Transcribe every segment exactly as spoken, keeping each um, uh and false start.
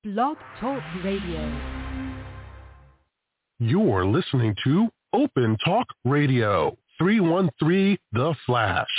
Blog Talk Radio. You're listening to Open Talk Radio, three one three The Flash.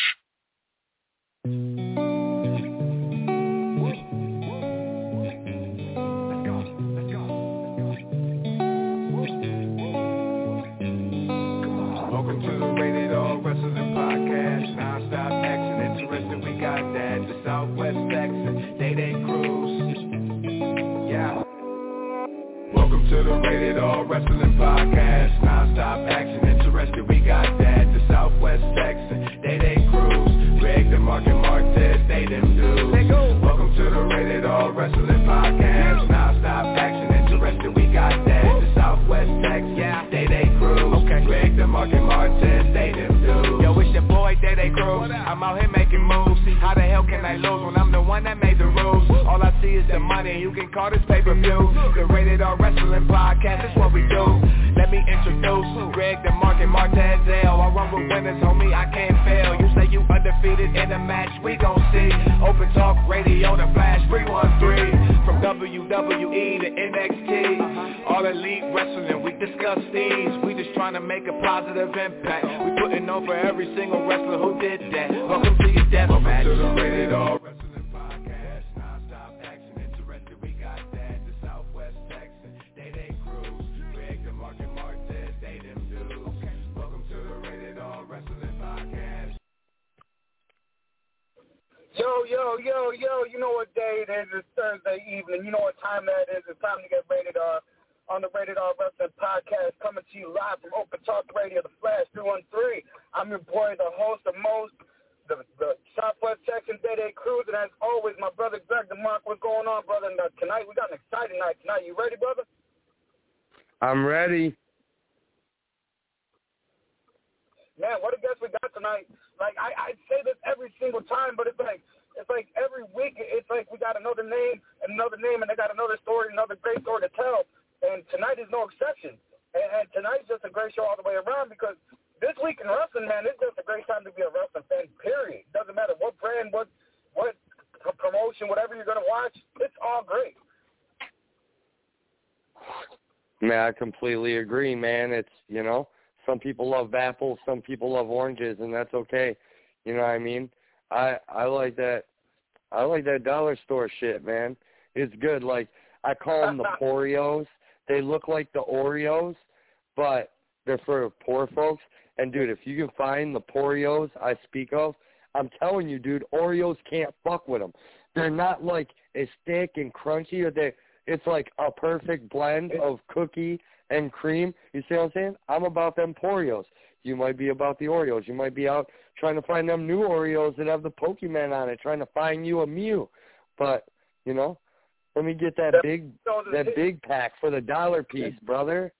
Welcome to the Rated R Wrestling Podcast. Non-stop action, interesting, we got that. The Southwest Texas, Day Day Cruise. Yeah. Welcome to the Rated R Wrestling Podcast. Non-stop action, interesting, we got that. The Southwest Texas, Day Day Cruise. Greg, the Mark and Martez, they them dudes. Welcome to the Rated R Wrestling Podcast. Non-stop action, interesting, we got that. The Southwest Texas, Day Day Cruise. Okay. Greg, the Mark and Martez, they them dudes. Yo, it's your boy, Day Day Cruise. I'm out here making moves. How the hell can I lose when I'm the one that made the rules? All I see is the money, you can call this pay-per-view. The Rated R Wrestling Podcast, that's what we do. Let me introduce Greg, the Mark and Martez. I run with winners, homie, I can't fail. You say you undefeated in a match, we gon' see. Open Talk Radio, The Flash, three one three. From W W E to N X T, all elite wrestling, we discuss these. We just trying to make a positive impact. We putting on for every single wrestler who did that. Welcome to your death match. Welcome to the Rated R Wrestling Podcast. Non-stop action, interested, we got that. The Southwest Texas, Day Day Cruise. Greg, the Mark and Martez, they them dudes. Welcome to the Rated R Wrestling Podcast. Yo, yo, yo, yo, you know what day it is. It's Thursday evening. You know what time that is. It's time to get Rated R on the Rated R Wrestling Podcast, coming to you live from Open Talk Radio, The Flash, three one three. I'm your boy, the host of most, the, the Southwest Texas Day Day Cruise, and as always, my brother Greg the Mark. What's going on, brother? And, uh, tonight, we got an exciting night tonight. You ready, brother? I'm ready. Man, what a guest we got tonight. Like, I, I say this every single time, but it's like, it's like every week, it's like we got another name and another name, and they got another story, another great story to tell. And tonight is no exception. And, and tonight's just a great show all the way around, because this week in wrestling, man, it's just a great time to be a wrestling fan, period. Doesn't matter what brand, what what promotion, whatever you're going to watch, it's all great. Man, I completely agree, man. It's, you know, some people love apples, some people love oranges, and that's okay. You know what I mean? I I like that. I like that dollar store shit, man. It's good. Like, I call them the Porios. They look like the Oreos, but they're for poor folks. And, dude, if you can find the Porios I speak of, I'm telling you, dude, Oreos can't fuck with them. They're not, like, as thick and crunchy. Or they, it's like a perfect blend of cookie and cream. You see what I'm saying? I'm about them Porios. You might be about the Oreos. You might be out trying to find them new Oreos that have the Pokemon on it, trying to find you a Mew. But, you know, let me get that big that big pack for the dollar piece, brother.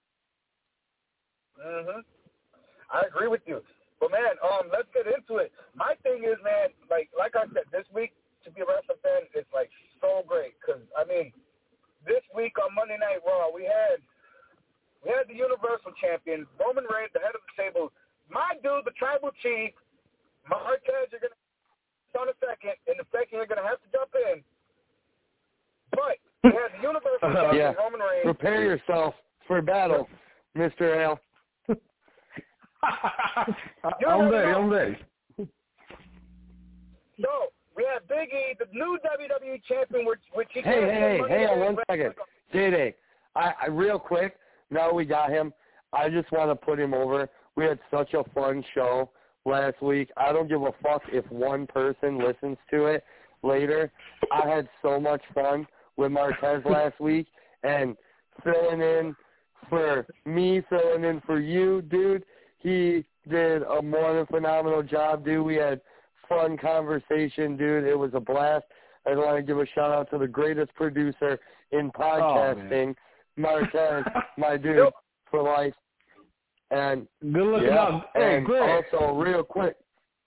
Mm-hmm. I agree with you. But, man, um, let's get into it. My thing is, man, like like I said, this week to be a wrestling fan is, like, so great. Because, I mean, this week on Monday Night Raw, we had we had the Universal Champion, Roman Reigns, the head of the table. My dude, the Tribal Chief, Marquez, you're going to on a second. In a second, you're going to have to jump in. But we had the Universal Champion, yeah. Roman Reigns. Prepare yourself for battle, Mister L. I'm ready, I'm ready. So, we have Big E, the new W W E champion, which, which he Hey, hey, hey, hey, one Reigns. second. Day-Day, I, I, real quick, now we got him, I just want to put him over. We had such a fun show last week. I don't give a fuck if one person listens to it later. I had so much fun with Martez last week, and filling in for me, filling in for you, dude. He did a more than phenomenal job, dude. We had fun conversation, dude. It was a blast. I want to give a shout-out to the greatest producer in podcasting, oh, Martez, my dude, for life. And good looking yeah, out. Hey, and Greg. Also, real quick.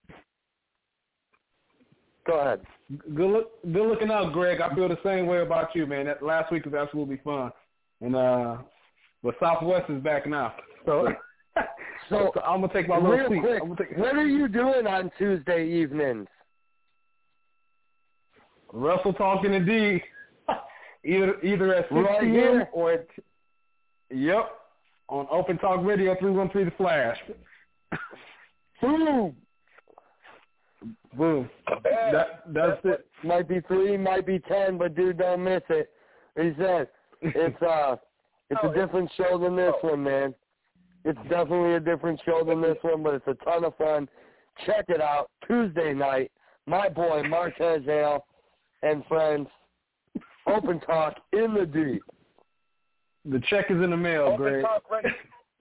Go ahead. Good look, good looking out, Greg. I feel the same way about you, man. That last week was absolutely fun, and uh, but Southwest is back now, so so, so I'm gonna take my little real seat. quick. I'm gonna take... What are you doing on Tuesday evenings? Wrestle talking indeed. either either at six right p.m. here. or at yep on Open Talk Radio three one three The Flash. Boom. Boom. That that's it. Might be three, might be ten, but dude, don't miss it. He said it's uh it's a different show than this one, man. It's definitely a different show than this one, but it's a ton of fun. Check it out. Tuesday night, my boy Martez Hale and friends. Open Talk in the deep. The check is in the mail, Open Greg. Talk Radio.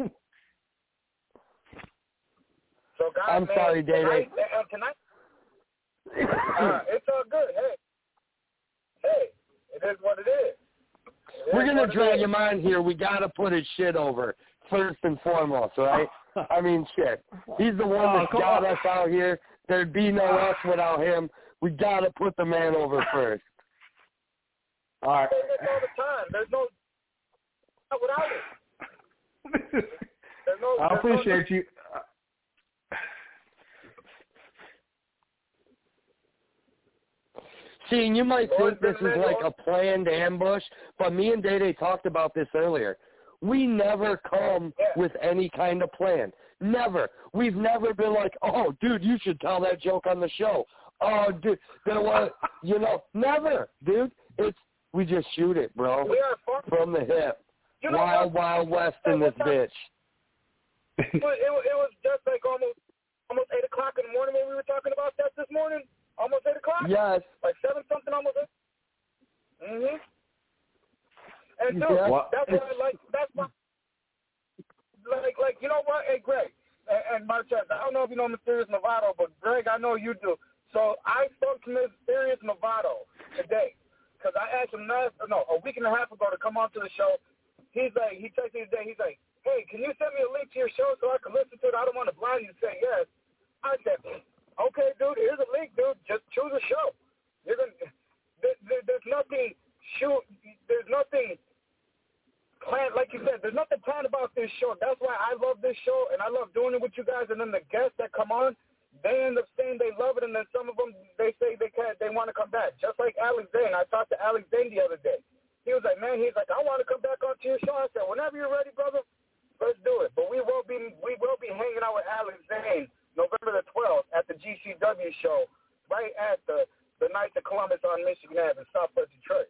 So guys, I'm man, sorry, Day Day. Tonight, tonight uh, it's all good. Hey, hey, it is what it is. It We're is gonna what it drag is. him on here. We gotta put his shit over first and foremost, right? I mean, shit. He's the one Oh, that come got on. us out here. There'd be no us without him. We gotta put the man over first. All right. I say this all the time. There's no not without it. There's no, I there's appreciate no, you. See, and you might think this is like a planned ambush, but me and Day Day talked about this earlier. We never come with any kind of plan. Never. We've never been like, oh, dude, you should tell that joke on the show. Oh, dude, there was, you know, never, dude. It's we just shoot it, bro, we are far, from the hip. you know Wild, what? wild west in this bitch. It, it, it was just like almost almost eight o'clock in the morning when we were talking about that this morning. Almost eight o'clock. Yes. Like seven something, almost eight. Mhm. And dude, Yeah. that's why I like. That's why. Like, like you know what? Hey, Greg and, and Marquez, I don't know if you know Mysterious Movado, but Greg, I know you do. So I spoke to Mysterious Movado today because I asked him last, no, a week and a half ago to come on to the show. He's like, he texted me today. He's like, hey, can you send me a link to your show so I can listen to it? I don't want to blind you to say yes. I said, okay, dude, here's a link, dude. Just choose a show. You're gonna. There, there, there's nothing. Shoot. There's nothing planned. Like you said, there's nothing planned about this show. That's why I love this show, and I love doing it with you guys. And then the guests that come on, they end up saying they love it, and then some of them they say they can't. They want to come back. Just like Alex Zane. I talked to Alex Zane the other day. He was like, man, he's like, I want to come back onto your show. I said, whenever you're ready, brother, let's do it. But we will be we will be hanging out with Alex Zane November the twelfth at the G C W show, right at the, the Knights of Columbus on Michigan Avenue in Southwest Detroit.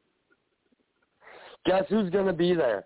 Guess who's going to be there?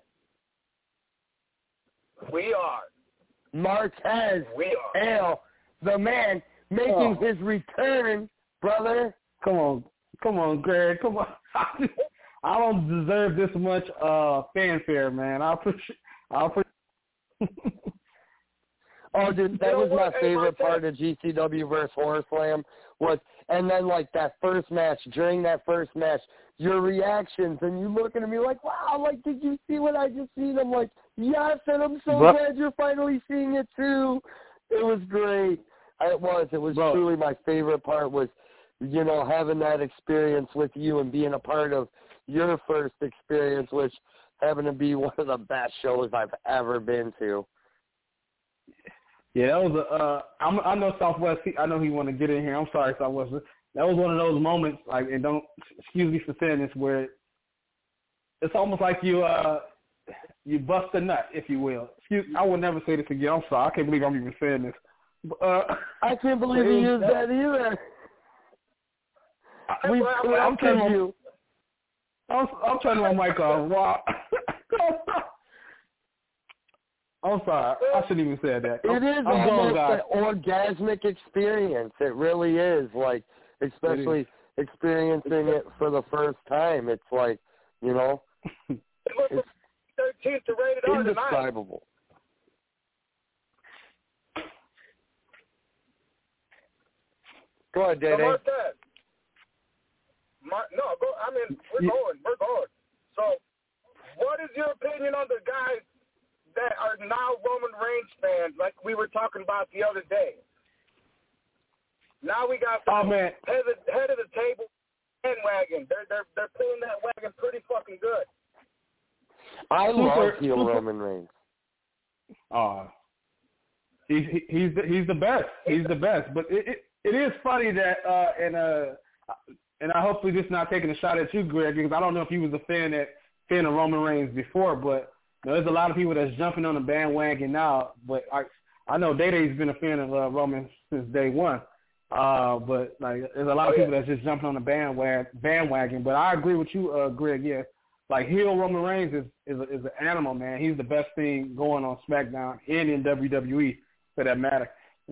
We are. Martez We are. Hale, the man making Oh. his return, brother. Come on, come on, Greg. Come on. I don't deserve this much uh, fanfare, man. I appreciate. I appreciate. Oh, dude, that You know was my what? Hey, favorite Martez. part of G C W versus Horror Slam was, and then like that first match, during that first match, your reactions, and you looking at me like, wow, like, did you see what I just seen? I'm like, yes, and I'm so But- glad you're finally seeing it too. It was great. It was. It was Bro. truly my favorite part was, you know, having that experience with you and being a part of your first experience, which happened to be one of the best shows I've ever been to. Yeah, that was a. Uh, I'm, I know Southwest. He, I know he want to get in here. I'm sorry, Southwest. That was one of those moments. Like, and don't excuse me for saying this, where it's almost like you uh you bust a nut, if you will. Excuse. I would never say this again. I'm sorry. I can't believe I'm even saying this. But, uh, I can't believe you used that either. We I'm, I'm turning corrected my, you. I'm, I'm turning my mic off. Wow. I'm sorry. I shouldn't even say that. I'm, It is I'm almost gone, guys. an orgasmic experience. It really is. Like, especially experiencing it for the first time. It's like, you know, it's thirteenth to rated R tonight. indescribable. Go ahead, So Day Day. Martez. Mar- no, go. I mean, we're Yeah. going. We're going. So, what is your opinion on the guys that are now Roman Reigns fans, like we were talking about the other day? Now we got Oh, man. head of, head of the table bandwagon. They're they're they're pulling that wagon pretty fucking good. I Super- love heel super- Roman Reigns. Uh, he's he, he's the, he's the best. He's the best. But it, it it is funny that uh, and uh, and I hopefully this is not taking a shot at you, Greg, because I don't know if you was a fan that fan of Roman Reigns before, but you know, there's a lot of people that's jumping on the bandwagon now. But I I know Day Day's been a fan of uh, Roman since day one. Uh, but like there's a lot of people that's just jumping on the bandwagon. Bandwagon. But I agree with you, uh, Greg. Yeah, like heel Roman Reigns is is, a, is an animal, man. He's the best thing going on SmackDown and in W W E for that matter.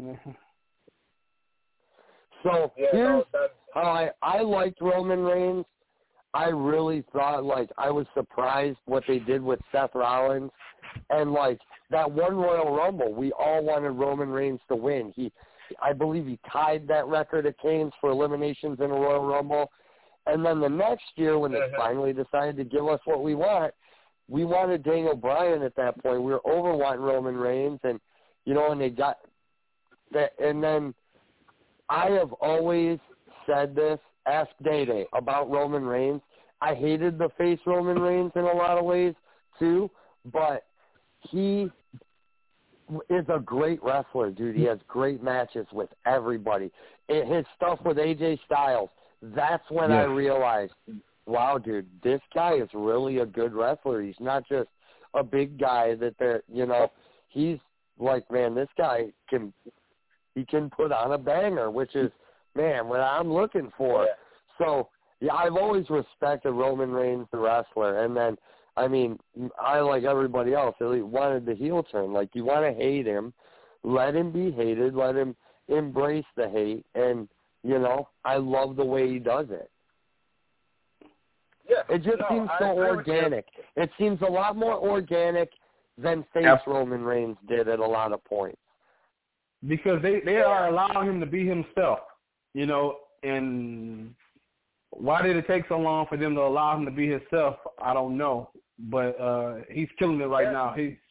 So Yeah, here's no, how I I liked Roman Reigns. I really thought, like, I was surprised what they did with Seth Rollins. And, like, that one Royal Rumble, we all wanted Roman Reigns to win. He, I believe he tied that record at Kane's for eliminations in a Royal Rumble. And then the next year when they Mm-hmm. finally decided to give us what we want, we wanted Daniel Bryan at that point. We were over wanting Roman Reigns. And, you know, and they got that. And then I have always said this, ask Day Day about Roman Reigns. I hated the face Roman Reigns in a lot of ways too, but he is a great wrestler, dude. He has great matches with everybody. It, his stuff with A J Styles, that's when yeah. I realized, wow, dude, this guy is really a good wrestler. He's not just a big guy that they're, you know, he's like, man, this guy can, he can put on a banger, which is, man, what I'm looking for. Yeah. So, yeah, I've always respected Roman Reigns, the wrestler. And then, I mean, I, like everybody else, really wanted the heel turn. Like, you want to hate him, let him be hated, let him embrace the hate. And, you know, I love the way he does it. Yeah. It just no, seems I so agree with you. organic. It seems a lot more organic than face Yep. Roman Reigns did at a lot of points. Because they, they are allowing him to be himself, you know, and why did it take so long for them to allow him to be himself? I don't know, but uh, he's killing it right Yeah. now. He's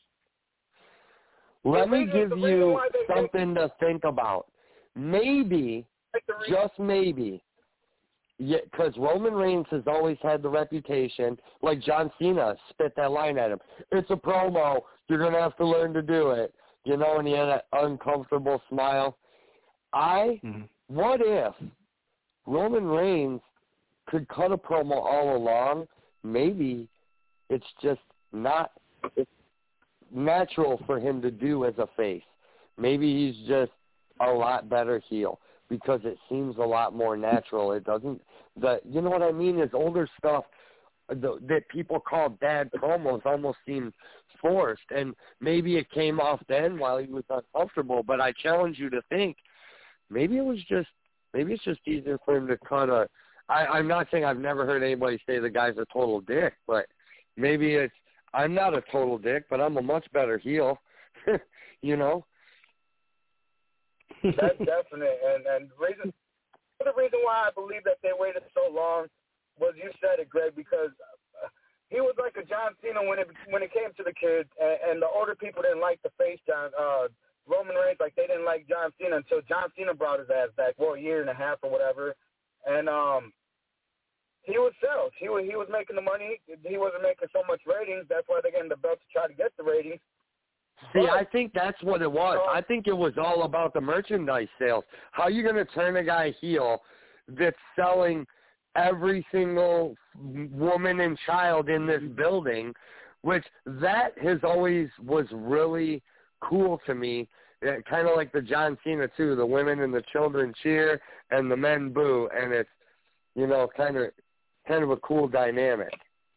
Let The me reason- give the reason you why they- something to think about. Maybe, Like the reason- just maybe, because Roman Reigns has always had the reputation, like John Cena spit that line at him, it's a promo, you're going to have to learn to do it, you know, and he had that uncomfortable smile. I, mm-hmm. what if Roman Reigns could cut a promo all along? Maybe it's just not it's natural for him to do as a face. Maybe he's just a lot better heel because it seems a lot more natural. It doesn't, the you know what I mean? His older stuff the, that people call bad promos almost seemed forced, and maybe it came off then while he was uncomfortable. But I challenge you to think maybe it was just maybe it's just easier for him to cut a. I, I'm not saying I've never heard anybody say the guy's a total dick, but maybe it's I'm not a total dick, but I'm a much better heel. You know. That's definite, and and reason the reason why I believe that they waited so long was you said it, Greg, because uh, he was like a John Cena when it when it came to the kids, and, and the older people didn't like the face John uh, Roman Reigns, like they didn't like John Cena until John Cena brought his ass back for a year and a half or whatever, and um, he was sell. He was he was making the money. He wasn't making so much ratings. That's why they're getting the belt to try to get the ratings. See, I think that's what it was. I think it was all about the merchandise sales. How are you going to turn a guy heel that's selling every single woman and child in this building, which that has always was really cool to me. Kind of like the John Cena, too. The women and the children cheer and the men boo, and it's, you know, kind of kind of a cool dynamic.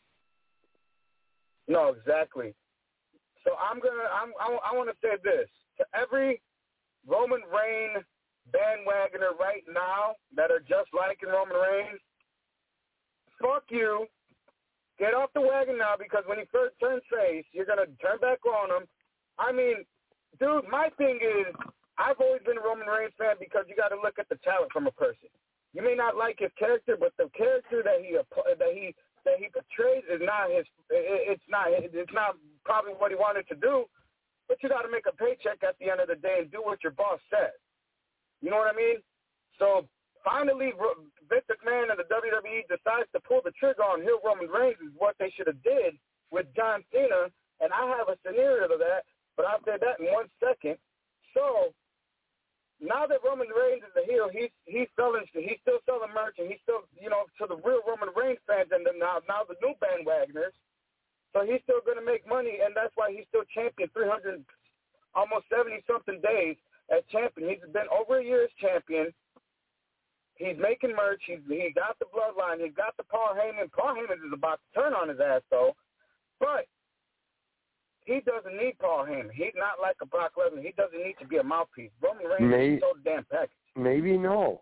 No, exactly. So I'm gonna. I'm, I, I want to say this to every Roman Reigns bandwagoner right now that are just liking Roman Reigns. Fuck you. Get off the wagon now, because when he first turns face, you're gonna turn back on him. I mean, dude, my thing is, I've always been a Roman Reigns fan because you got to look at the talent from a person. You may not like his character, but the character that he that he that he portrays is not his. It's not. It's not probably what he wanted to do. But you got to make a paycheck at the end of the day and do what your boss says. You know what I mean? So finally, Vince McMahon and the W W E decides to pull the trigger on heel Roman Reigns is what they should have did with John Cena. And I have a scenario to that, but I'll say that in one second. So now that Roman Reigns is a heel, he's he's selling he's still selling merch, and he's still, you know, to the real Roman Reigns fans, and then now now the new bandwagoners. So he's still going to make money, and that's why he's still champion three hundred, almost seventy something days as champion. He's been over a year as champion. He's making merch. He's he got the bloodline. He's got the Paul Heyman. Paul Heyman is about to turn on his ass though, but he doesn't need Paul Heyman. He's not like a Brock Lesnar. He doesn't need to be a mouthpiece. Roman Reigns May, is so damn packaged. Maybe no.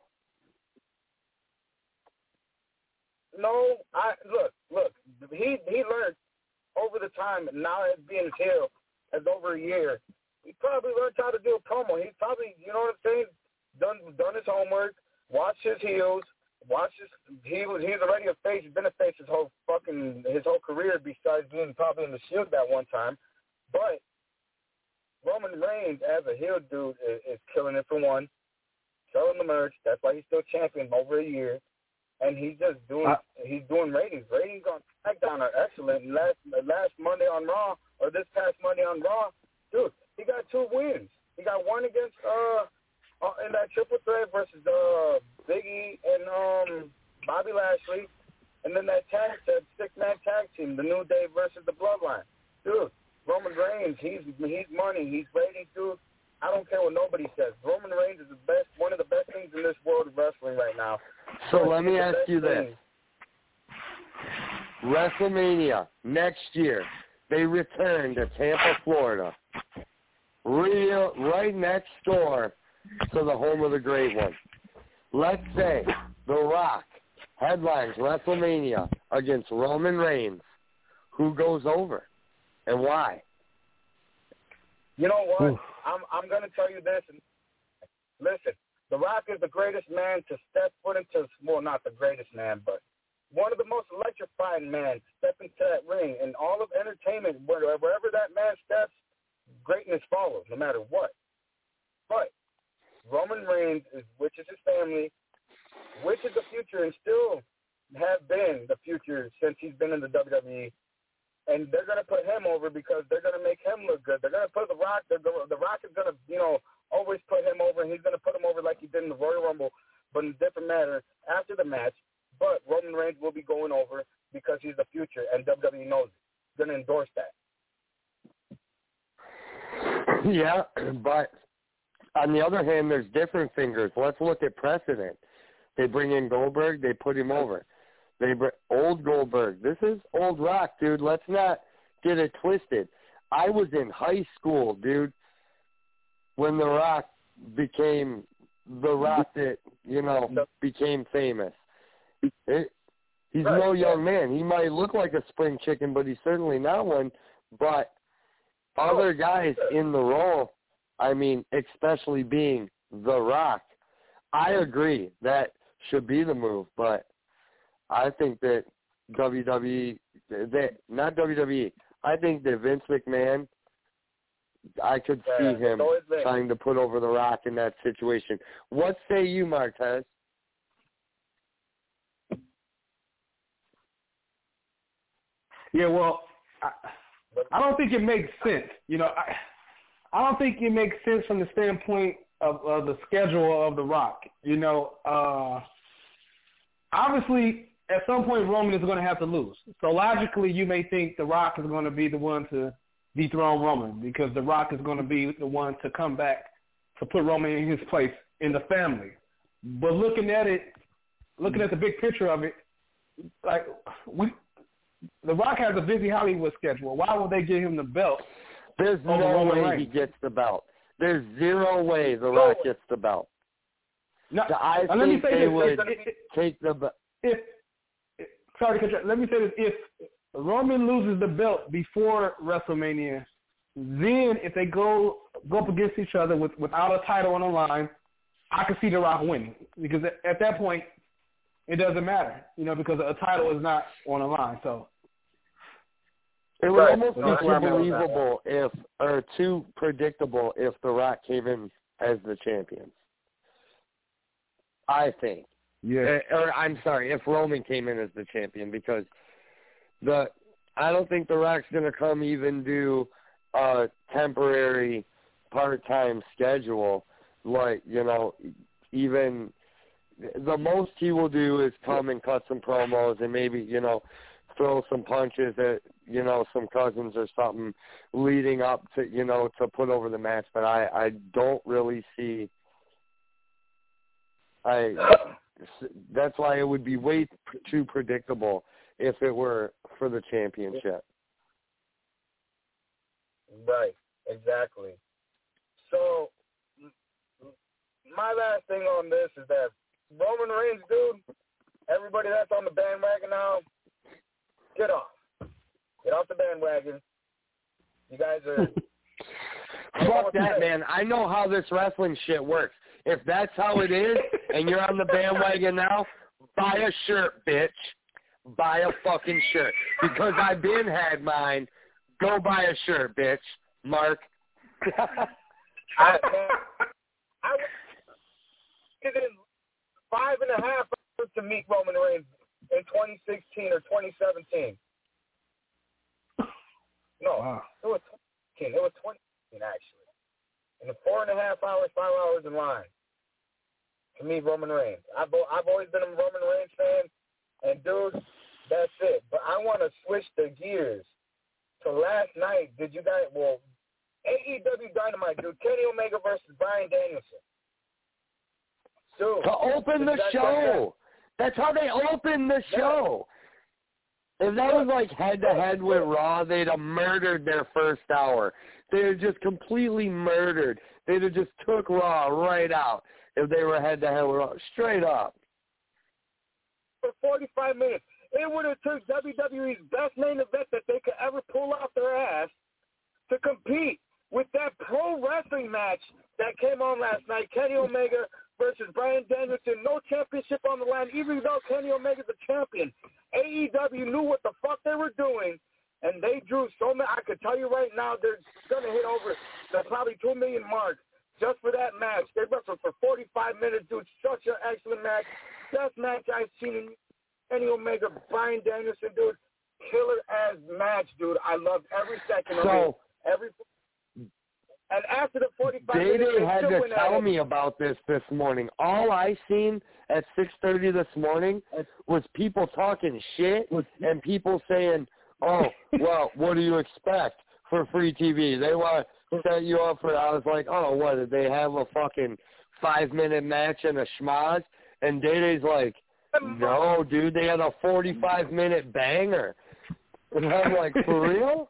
No, I look, look. He he learned over the time. Now as being his heel, as over a year, he probably learned how to do a promo. He probably, you know what I'm saying, done done his homework, watched his heels, watched his. He was he's already a face. He's been a face his whole fucking his whole career. Besides being probably in the Shield that one time. But Roman Reigns, as a heel dude, is, is killing it for one. Selling the merch. That's why he's still champion over a year. And he's just doing uh, he's doing ratings. Ratings on SmackDown are excellent. And last last Monday on Raw, or this past Monday on Raw, dude, he got two wins. He got one against uh, uh in that triple threat versus uh Big E and um Bobby Lashley, and then that tag that six man tag team, the New Day versus the Bloodline. Dude, Roman Reigns, he's he's money, he's ratings, dude. I don't care what nobody says. Roman Reigns is the best, one of the best things in this world of wrestling right now. So let me ask you this. WrestleMania next year, they return to Tampa, Florida. Real, right next door to the home of the Great One. Let's say The Rock headlines WrestleMania against Roman Reigns. Who goes over and why? You know what? Ooh. I'm I'm going to tell you this. And listen, The Rock is the greatest man to step foot into, well, not the greatest man, but one of the most electrifying men to step into that ring. And all of entertainment, wherever that man steps, greatness follows, no matter what. But Roman Reigns, is, which is his family, which is the future, and still have been the future since he's been in the W W E. And they're going to put him over because they're going to make him look good. They're going to put The Rock, the Rock is going to, you know, always put him over, and he's going to put him over like he did in the Royal Rumble, but in a different manner after the match. But Roman Reigns will be going over because he's the future, and W W E knows it. Going to endorse that. Yeah, but on the other hand, there's different fingers. Let's look at precedent. They bring in Goldberg, they put him over. They bring old Goldberg. This is old Rock, dude. Let's not get it twisted. I was in high school, dude, when The Rock became The Rock that, you know, became famous. It, he's right, no young yeah. man. He might look like a spring chicken, but he's certainly not one. But other guys in the role, I mean, especially being The Rock, I agree that should be the move, but I think that W W E, that, not W W E, I think that Vince McMahon, I could see yeah, him trying to put over The Rock in that situation. What say you, Martez? Yeah, well, I, I don't think it makes sense. You know, I, I don't think it makes sense from the standpoint of, of the schedule of The Rock. You know, uh, obviously, at some point, Roman is going to have to lose. So logically, you may think The Rock is going to be the one to dethrone Roman because The Rock is going to be the one to come back to put Roman in his place in the family. But looking at it, looking at the big picture of it, like we, The Rock has a busy Hollywood schedule. Why would they give him the belt? There's no Roman way Reigns? he gets the belt. There's zero way The Rock gets the belt. No, I let me think say they this, would if, if, take the belt. If sorry to cut you, let me say this: if Roman loses the belt before WrestleMania, then if they go go up against each other with, without a title on the line, I can see The Rock winning because at, at that point it doesn't matter, you know, because a title is not on the line. So it would right. almost be too believable if, or too predictable if The Rock came in as the champion. I think. Yeah. Or I'm sorry, if Roman came in as the champion, because the I don't think The Rock's going to come even do a temporary part-time schedule like, you know, even the most he will do is come and cut some promos and maybe, you know, throw some punches at, you know, some cousins or something leading up to, you know, to put over the match. But I, I don't really see, I, that's why it would be way too predictable if it were for the championship. Right, exactly. So, my last thing on this is that Roman Reigns, dude, everybody that's on the bandwagon now, get off. Get off the bandwagon. You guys are... Fuck that, man. I know how this wrestling shit works. If that's how it is and you're on the bandwagon now, buy a shirt, bitch. Buy a fucking shirt. Because I've been had mine. Go buy a shirt, bitch. Mark. I, I was in five and a half hours to meet Roman Reigns in twenty sixteen or twenty seventeen. No, wow. it was twenty. It was twenty actually. In the four and a half hours, five hours in line to meet Roman Reigns. I've I've always been a Roman Reigns fan, and dude, that's it. But I want to switch the gears to last night. Did you guys? Well, A E W Dynamite, dude. Kenny Omega versus Bryan Danielson. Dude, to open the show. That's how they open the show. If that was like head-to-head with Raw, they'd have murdered their first hour. They'd have just completely murdered. They'd have just took Raw right out if they were head-to-head with Raw. Straight up. For forty-five minutes. It would have took W W E's best main event that they could ever pull off their ass to compete with that pro wrestling match that came on last night. Kenny Omega versus Bryan Danielson. No championship on the line, even though Kenny Omega's a champion. A E W knew what the fuck they were doing, and they drew so many. I could tell you right now, they're going to hit over the probably two million mark just for that match. They wrestled for forty-five minutes, dude. Such an excellent match. Best match I've seen in Kenny Omega, Bryan Danielson, dude. Killer-ass match, dude. I loved every second of so, it. Every And after the forty-five Day minutes, Day they had still to went tell at me it. about this this morning. All I seen at six thirty this morning was people talking shit and people saying, oh, well, what do you expect for free T V? They want to set you up for, I was like, oh, what, did they have a fucking five-minute match and a schmoz? And Day Day's like, no, dude, they had a forty-five minute banger. And I'm like, for real?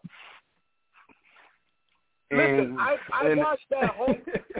Listen, And, I, I and, watched that whole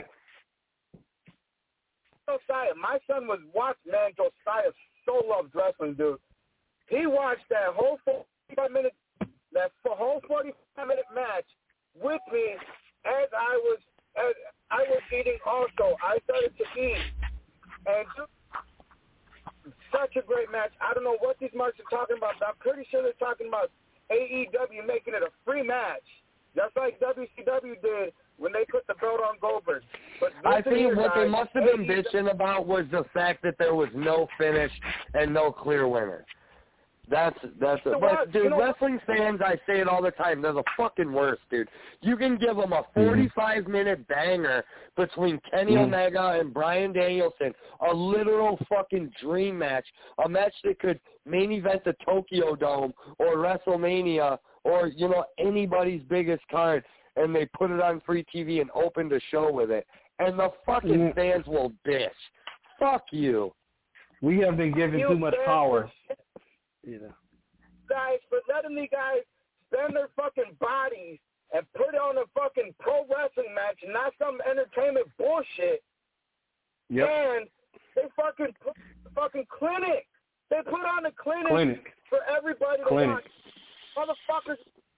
Josiah. My son was watching, man, Josiah so loves wrestling, dude. He watched that whole forty-five minute, that whole forty-five minute match with me as I was, as I was eating also. I started to eat. And dude, such a great match. I don't know what these marks are talking about, but I'm pretty sure they're talking about A E W making it a free match, just like W C W did when they put the belt on Goldberg. But I think here, what guys, they must have been A E W bitching about was the fact that there was no finish and no clear winner. That's that's So but what? dude, You know wrestling what? fans, I say it all the time, they're the fucking worst, dude. You can give them a forty-five minute banger between Kenny Mm. Omega and Bryan Danielson, a literal fucking dream match, a match that could main event the Tokyo Dome or WrestleMania or, you know, anybody's biggest card, and they put it on free T V and opened a show with it. And the fucking Mm. fans will bitch. Fuck you. We have been given You too much fans power. for- Yeah. guys for letting me guys spend their fucking bodies and put on a fucking pro wrestling match and not some entertainment bullshit. Yep. And they fucking put fucking clinic. They put on a clinic, Clinic. for everybody to Clinic. watch. Motherfuckers.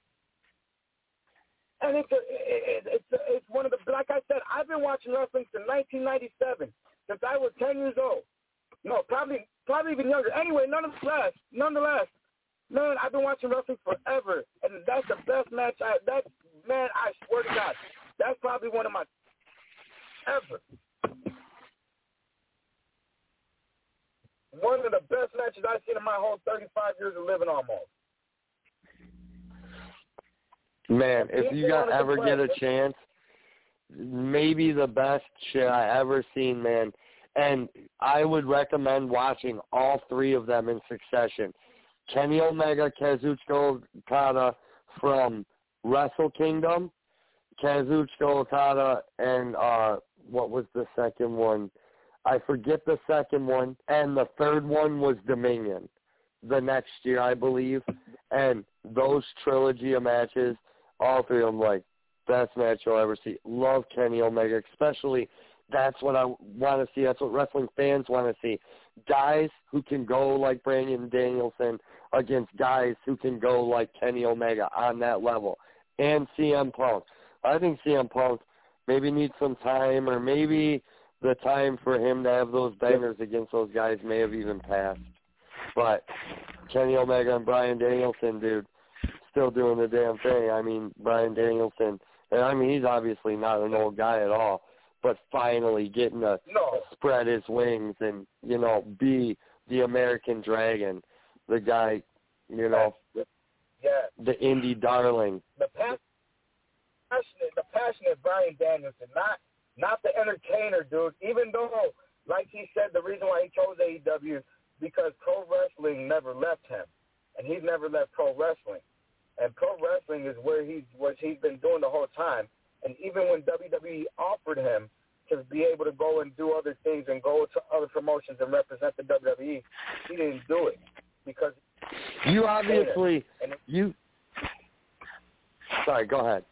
And it's a, it, it's a, it's one of the, like I said, I've been watching wrestling since nineteen ninety-seven, since I was ten years old. No, probably probably even younger. Anyway, nonetheless, nonetheless, man, I've been watching wrestling forever, and that's the best match. I that man, I swear to God, that's probably one of my ever. One of the best matches I've seen in my whole thirty-five years of living, almost. Man, if you got ever get a chance, maybe the best shit I ever seen, man. And I would recommend watching all three of them in succession. Kenny Omega, Kazuchika Okada from Wrestle Kingdom, Kazuchika Okada, and uh, what was the second one? I forget the second one. And the third one was Dominion the next year, I believe. And those trilogy of matches, all three of them, like, best match you'll ever see. Love Kenny Omega, especially. That's what I want to see. That's what wrestling fans want to see. Guys who can go like Bryan Danielson against guys who can go like Kenny Omega on that level. And C M Punk. I think C M Punk maybe needs some time, or maybe the time for him to have those bangers against those guys may have even passed. But Kenny Omega and Bryan Danielson, dude, still doing the damn thing. I mean, Bryan Danielson, and I mean, he's obviously not an old guy at all, but finally getting to no. spread his wings and, you know, be the American Dragon, the guy, you know, yeah. the indie darling. The passionate, the passionate Bryan Danielson, not not the entertainer, dude. Even though, like he said, the reason why he chose A E W because pro wrestling never left him, and he's never left pro wrestling. And pro wrestling is where he's what he's been doing the whole time. And even when W W E offered him to be able to go and do other things and go to other promotions and represent the W W E, he didn't do it because you obviously and you. Sorry, go ahead.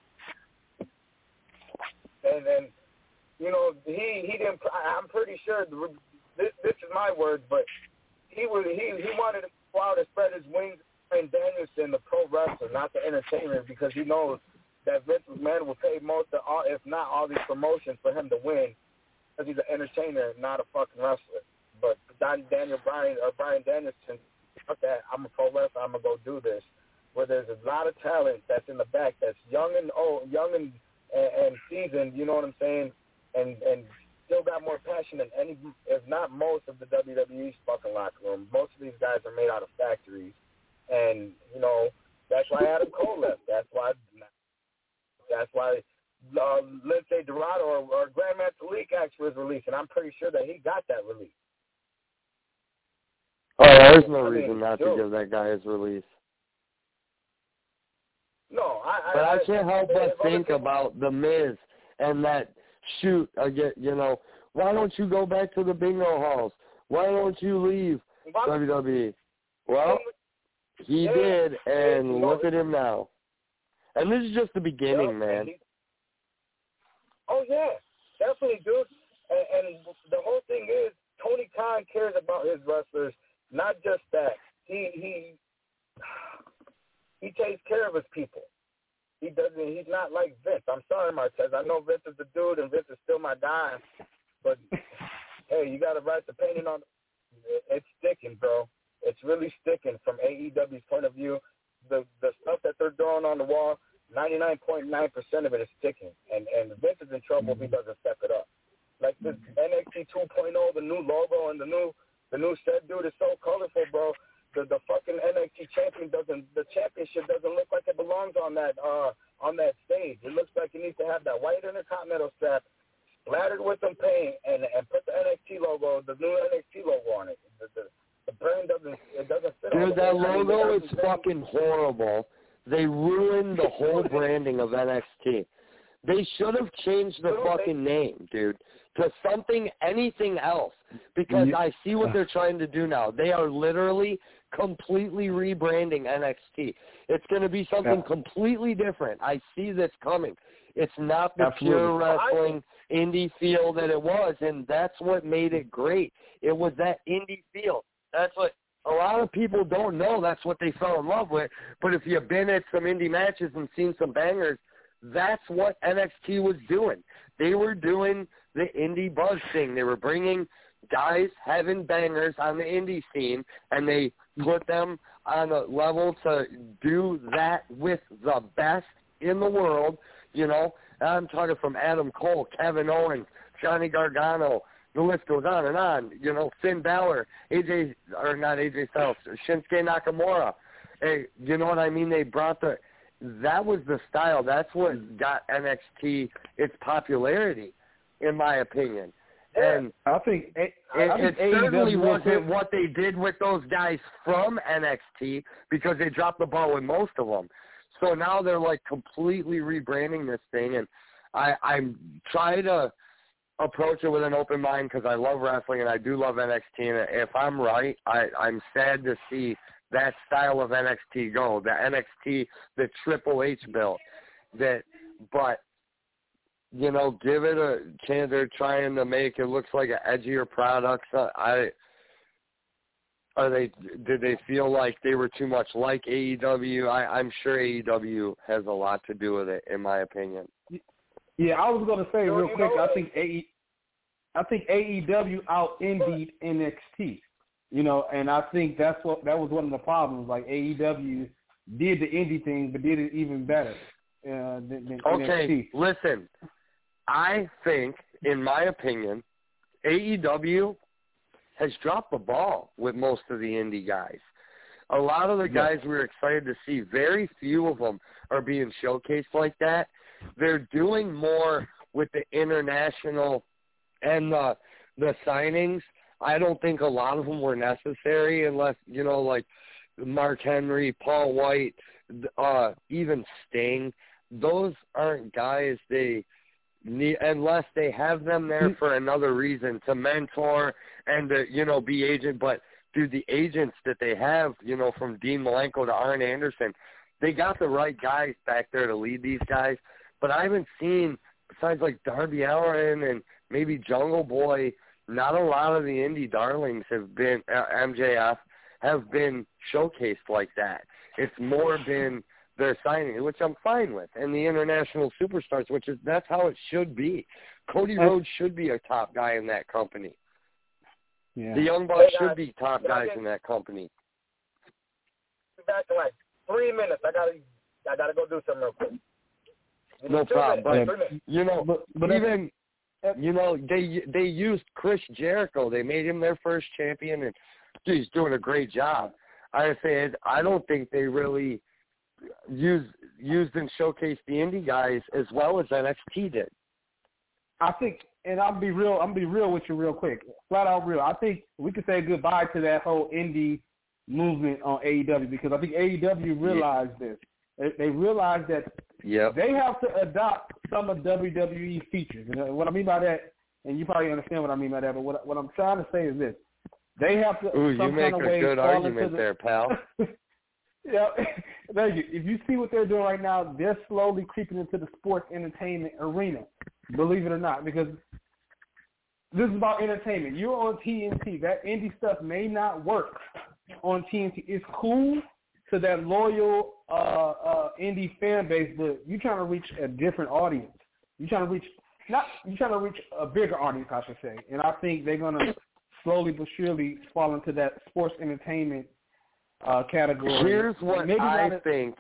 And and you know he he didn't. I'm pretty sure this this is my words, but he was he he wanted to go out and spread his wings. And Danielson, the pro wrestler, not the entertainer, because he knows that Vince McMahon will pay most of all, if not all these promotions for him to win, because he's an entertainer, not a fucking wrestler. But Don, Daniel Bryan or Bryan Danielson, fuck that, I'm a pro wrestler, I'm gonna go do this. Where there's a lot of talent that's in the back, that's young and old, young and, and and seasoned, you know what I'm saying, and and still got more passion than any, if not most of the W W E's fucking locker room. Most of these guys are made out of factories. And, you know, that's why Adam Cole left. That's why that's why uh, Lindsay Dorado or, or Grandmaster Leak asked for his release, and I'm pretty sure that he got that release. Oh, there's no I reason mean, not dude. to give that guy his release. No, I... But I, I can't help I, but I, think I, about The Miz and that shoot, again, you know, why don't you go back to the bingo halls? Why don't you leave W W E? Well... He yeah, did, and you know, look at him now. And this is just the beginning, yeah, man. He, oh, yeah, definitely, dude. And, and the whole thing is, Tony Khan cares about his wrestlers, not just that. He he he takes care of his people. He doesn't. He's not like Vince. I'm sorry, Martez. I know Vince is the dude, and Vince is still my guy. But hey, you got to write the painting on. It's sticking, bro. It's really sticking from A E W's point of view. The the stuff that they're throwing on the wall, ninety-nine point nine percent of it is sticking. And and Vince is in trouble if he doesn't step it up. Like this N X T two point oh, the new logo and the new the new set, dude, is so colorful, bro. The the fucking N X T champion doesn't the championship doesn't look like it belongs on that uh on that stage. It looks like it needs to have that white Intercontinental strap splattered with some paint and and put the N X T logo, the new N X T logo on it. The, the, The brand doesn't, it doesn't fit. Dude, that logo is brand. fucking horrible. They ruined the whole branding of N X T. They should have changed the fucking name, dude, to something, anything else, because I see what they're trying to do now. They are literally completely rebranding N X T. It's going to be something completely different. I see this coming. It's not the Absolutely. pure wrestling indie feel that it was, and that's what made it great. It was that indie feel. That's what a lot of people don't know. That's what they fell in love with. But if you've been at some indie matches and seen some bangers, that's what N X T was doing. They were doing the indie buzz thing. They were bringing guys having bangers on the indie scene, and they put them on a level to do that with the best in the world. You know, I'm talking from Adam Cole, Kevin Owens, Johnny Gargano. The list goes on and on. You know, Finn Balor, A J, or not A J Styles, Shinsuke Nakamura. Hey, you know what I mean? They brought the that was the style. That's what got N X T its popularity, in my opinion. And I think it, it, I think it certainly A E W wasn't what they did with those guys from N X T, because they dropped the ball with most of them. So now they're like completely rebranding this thing, and I, I'm trying to approach it with an open mind because I love wrestling and I do love N X T. And if I'm right, I, I'm sad to see that style of N X T go, the N X T that Triple H built. That, but you know, give it a chance. They're trying to make it looks like an edgier product. So I are they? Did they feel like they were too much like A E W? I, I'm sure A E W has a lot to do with it, in my opinion. Yeah, I was going to say So real you quick. know I think A E, I think A E W out indied N X T. You know, and I think that's what that was one of the problems. Like A E W did the indie thing, but did it even better uh, than, than Okay, N X T. listen. I think, in my opinion, A E W has dropped the ball with most of the indie guys. A lot of the guys we were excited to see, very few of them are being showcased like that. They're doing more with the international and the, the signings. I don't think a lot of them were necessary unless, you know, like Mark Henry, Paul White, uh, even Sting. Those aren't guys they – unless they have them there for another reason, to mentor and to, you know, be agent. But, dude, the agents that they have, you know, from Dean Malenko to Arn Anderson, they got the right guys back there to lead these guys. But I haven't seen, besides like Darby Allin and maybe Jungle Boy, not a lot of the indie darlings have been, uh, M J F, have been showcased like that. It's more been their signing, which I'm fine with, and the international superstars, which is that's how it should be. Cody Rhodes should be a top guy in that company. Yeah. The Young Bucks Hey, should guys, be top guys in that company. Back in like three minutes. I gotta, I gotta go do something real quick. No Two problem, minutes, but three minutes. you know, But- but even you know they they used Chris Jericho. They made him their first champion, and dude, he's doing a great job. I say I don't think they really used used and showcased the indie guys as well as N X T did. I think, and I'll be real. I'm be real with you real quick, flat out real. I think we could say goodbye to that whole indie movement on A E W because I think A E W realized this. They, they realized that Yep. they have to adopt some of W W E features. And what I mean by that, and you probably understand what I mean by that, but what, what I'm trying to say is this: they have to. Ooh, some you make kind of a way good fall argument into the, there, pal. Yeah, thank you. If you see what they're doing right now, they're slowly creeping into the sports entertainment arena, believe it or not, because this is about entertainment. You're on T N T. That indie stuff may not work on T N T. It's cool to that loyal uh, uh, indie fan base, but you're trying to reach a different audience. You're trying to reach not you're trying to reach a bigger audience, I should say. And I think they're gonna slowly but surely fall into that sports entertainment Uh, category. Here's what Maybe I not a, think.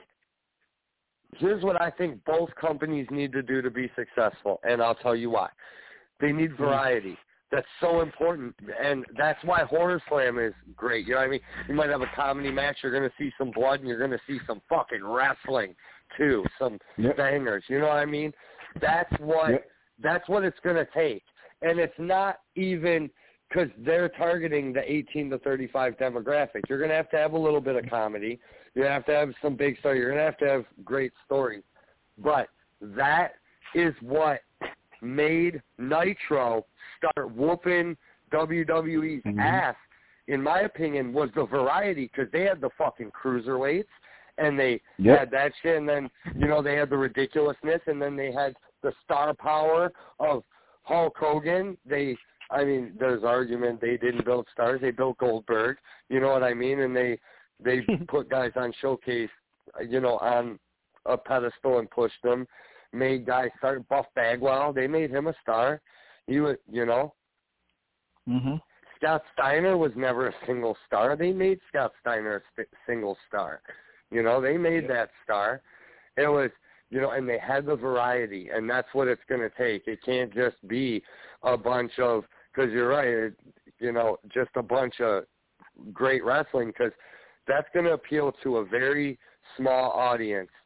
Here's what I think both companies need to do to be successful, and I'll tell you why. They need variety. That's so important, and that's why Horror Slam is great. You know what I mean? You might have a comedy match. You're going to see some blood, and you're going to see some fucking wrestling too, some yep. bangers. You know what I mean? That's what yep. that's what it's going to take, and it's not even because they're targeting the eighteen to thirty-five demographic. You're going to have to have a little bit of comedy. You're going to have to have some big story. You're going to have to have great stories. But that is what made Nitro start whooping W W E's mm-hmm. ass, in my opinion, was the variety, because they had the fucking cruiserweights, and they yep. had that shit, and then, you know, they had the ridiculousness, and then they had the star power of Hulk Hogan. They... I mean, there's argument they didn't build stars; they built Goldberg. You know what I mean? And they they put guys on showcase, you know, on a pedestal and pushed them. Made guys start. Buff Bagwell, they made him a star. He was, you know. Mm-hmm. Scott Steiner was never a single star. They made Scott Steiner a st- single star. You know, they made yeah. that star. It was. You know, and they had the variety, and that's what it's going to take. It can't just be a bunch of, because you're right, it, you know, just a bunch of great wrestling, because that's going to appeal to a very small audience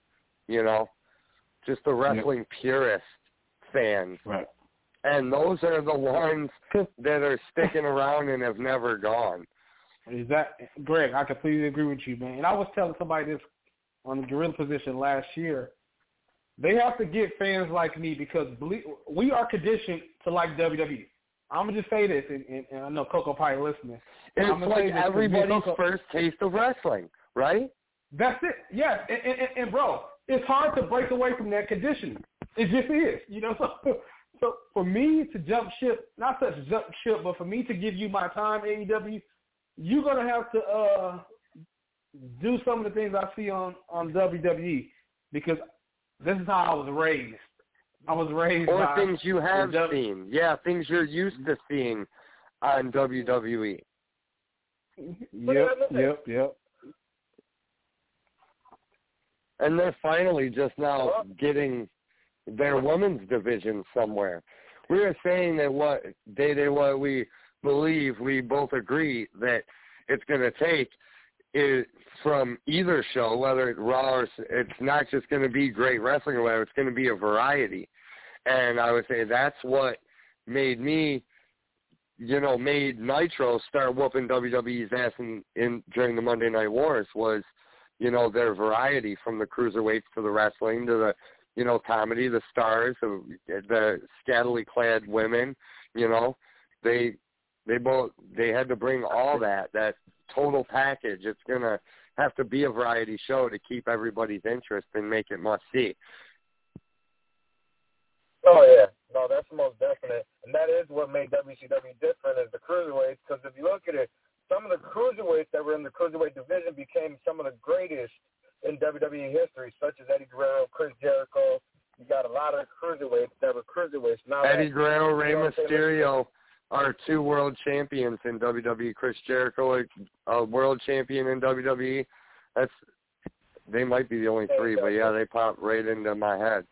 you know, just the wrestling yep. purist fans. Right. And those are the ones that are sticking around and have never gone. Is that Greg? I completely agree with you, man. And I was telling somebody this on the Gorilla Position last year. They have to get fans like me because believe, we are conditioned to like W W E. I'm gonna just say this, and, and, and I know Coco probably listening. It's like everybody's Coco, first taste of wrestling, right? That's it. Yes, and, and, and, and bro, it's hard to break away from that conditioning. It just is, you know. So, so for me to jump ship, not such jump ship, but for me to give you my time, A E W, you're gonna have to uh, do some of the things I see on, on W W E because this is how I was raised. I was raised or by things you have w- seen. Yeah, things you're used to seeing on W W E. Yep, yep, yep. And they're finally just now getting their women's division somewhere. We were saying that what they, they what we believe, we both agree that it's going to take is from either show, whether it's Raw or it's not just going to be great wrestling or whatever, it's going to be a variety. And I would say that's what made me, you know, made Nitro start whooping W W E's ass in, in during the Monday Night Wars was, you know, their variety from the cruiserweights to the wrestling to the, you know, comedy, the stars, the, the scantily clad women, you know, they they both they had to bring all that that total package. It's gonna have to be a variety show to keep everybody's interest and make it must see. Oh yeah, no, that's the most definite, and that is what made W C W different is the cruiserweights. Because if you look at it, some of the cruiserweights that were in the cruiserweight division became some of the greatest in W W E history, such as Eddie Guerrero, Chris Jericho. You got a lot of cruiserweights that were cruiserweights. Now Eddie that, Guerrero, Rey you know Mysterio are two world champions in W W E. Chris Jericho, a, a world champion in W W E. That's they might be the only three, but yeah, they pop right into my head.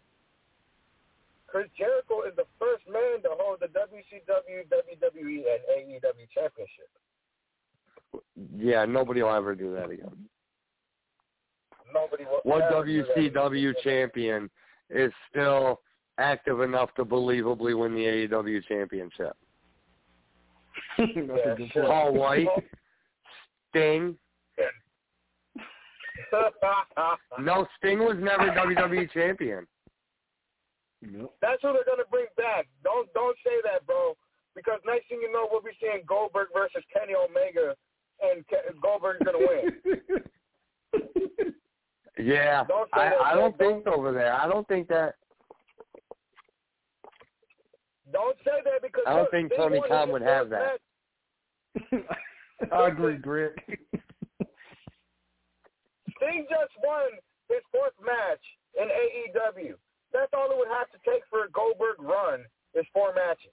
Chris Jericho is the first man to hold the W C W, W W E, and A E W championship. Yeah, nobody will ever do that again. Nobody will what ever W C W do that. champion is still active enough to believably win the A E W championship? yeah, sure. Paul White, Sting. No, Sting was never W W E champion. Nope. That's who they're gonna bring back. Don't don't say that, bro. Because next thing you know, we'll be seeing Goldberg versus Kenny Omega, and Ke- Goldberg's gonna win. Yeah, don't I, that, I don't bro. think over there. I don't think that. Don't say that because I don't look, think Sting Tony won Khan his would have fourth that. match. I agree, Greg. Sting just won his fourth match in A E W. That's all it would have to take for a Goldberg run is four matches.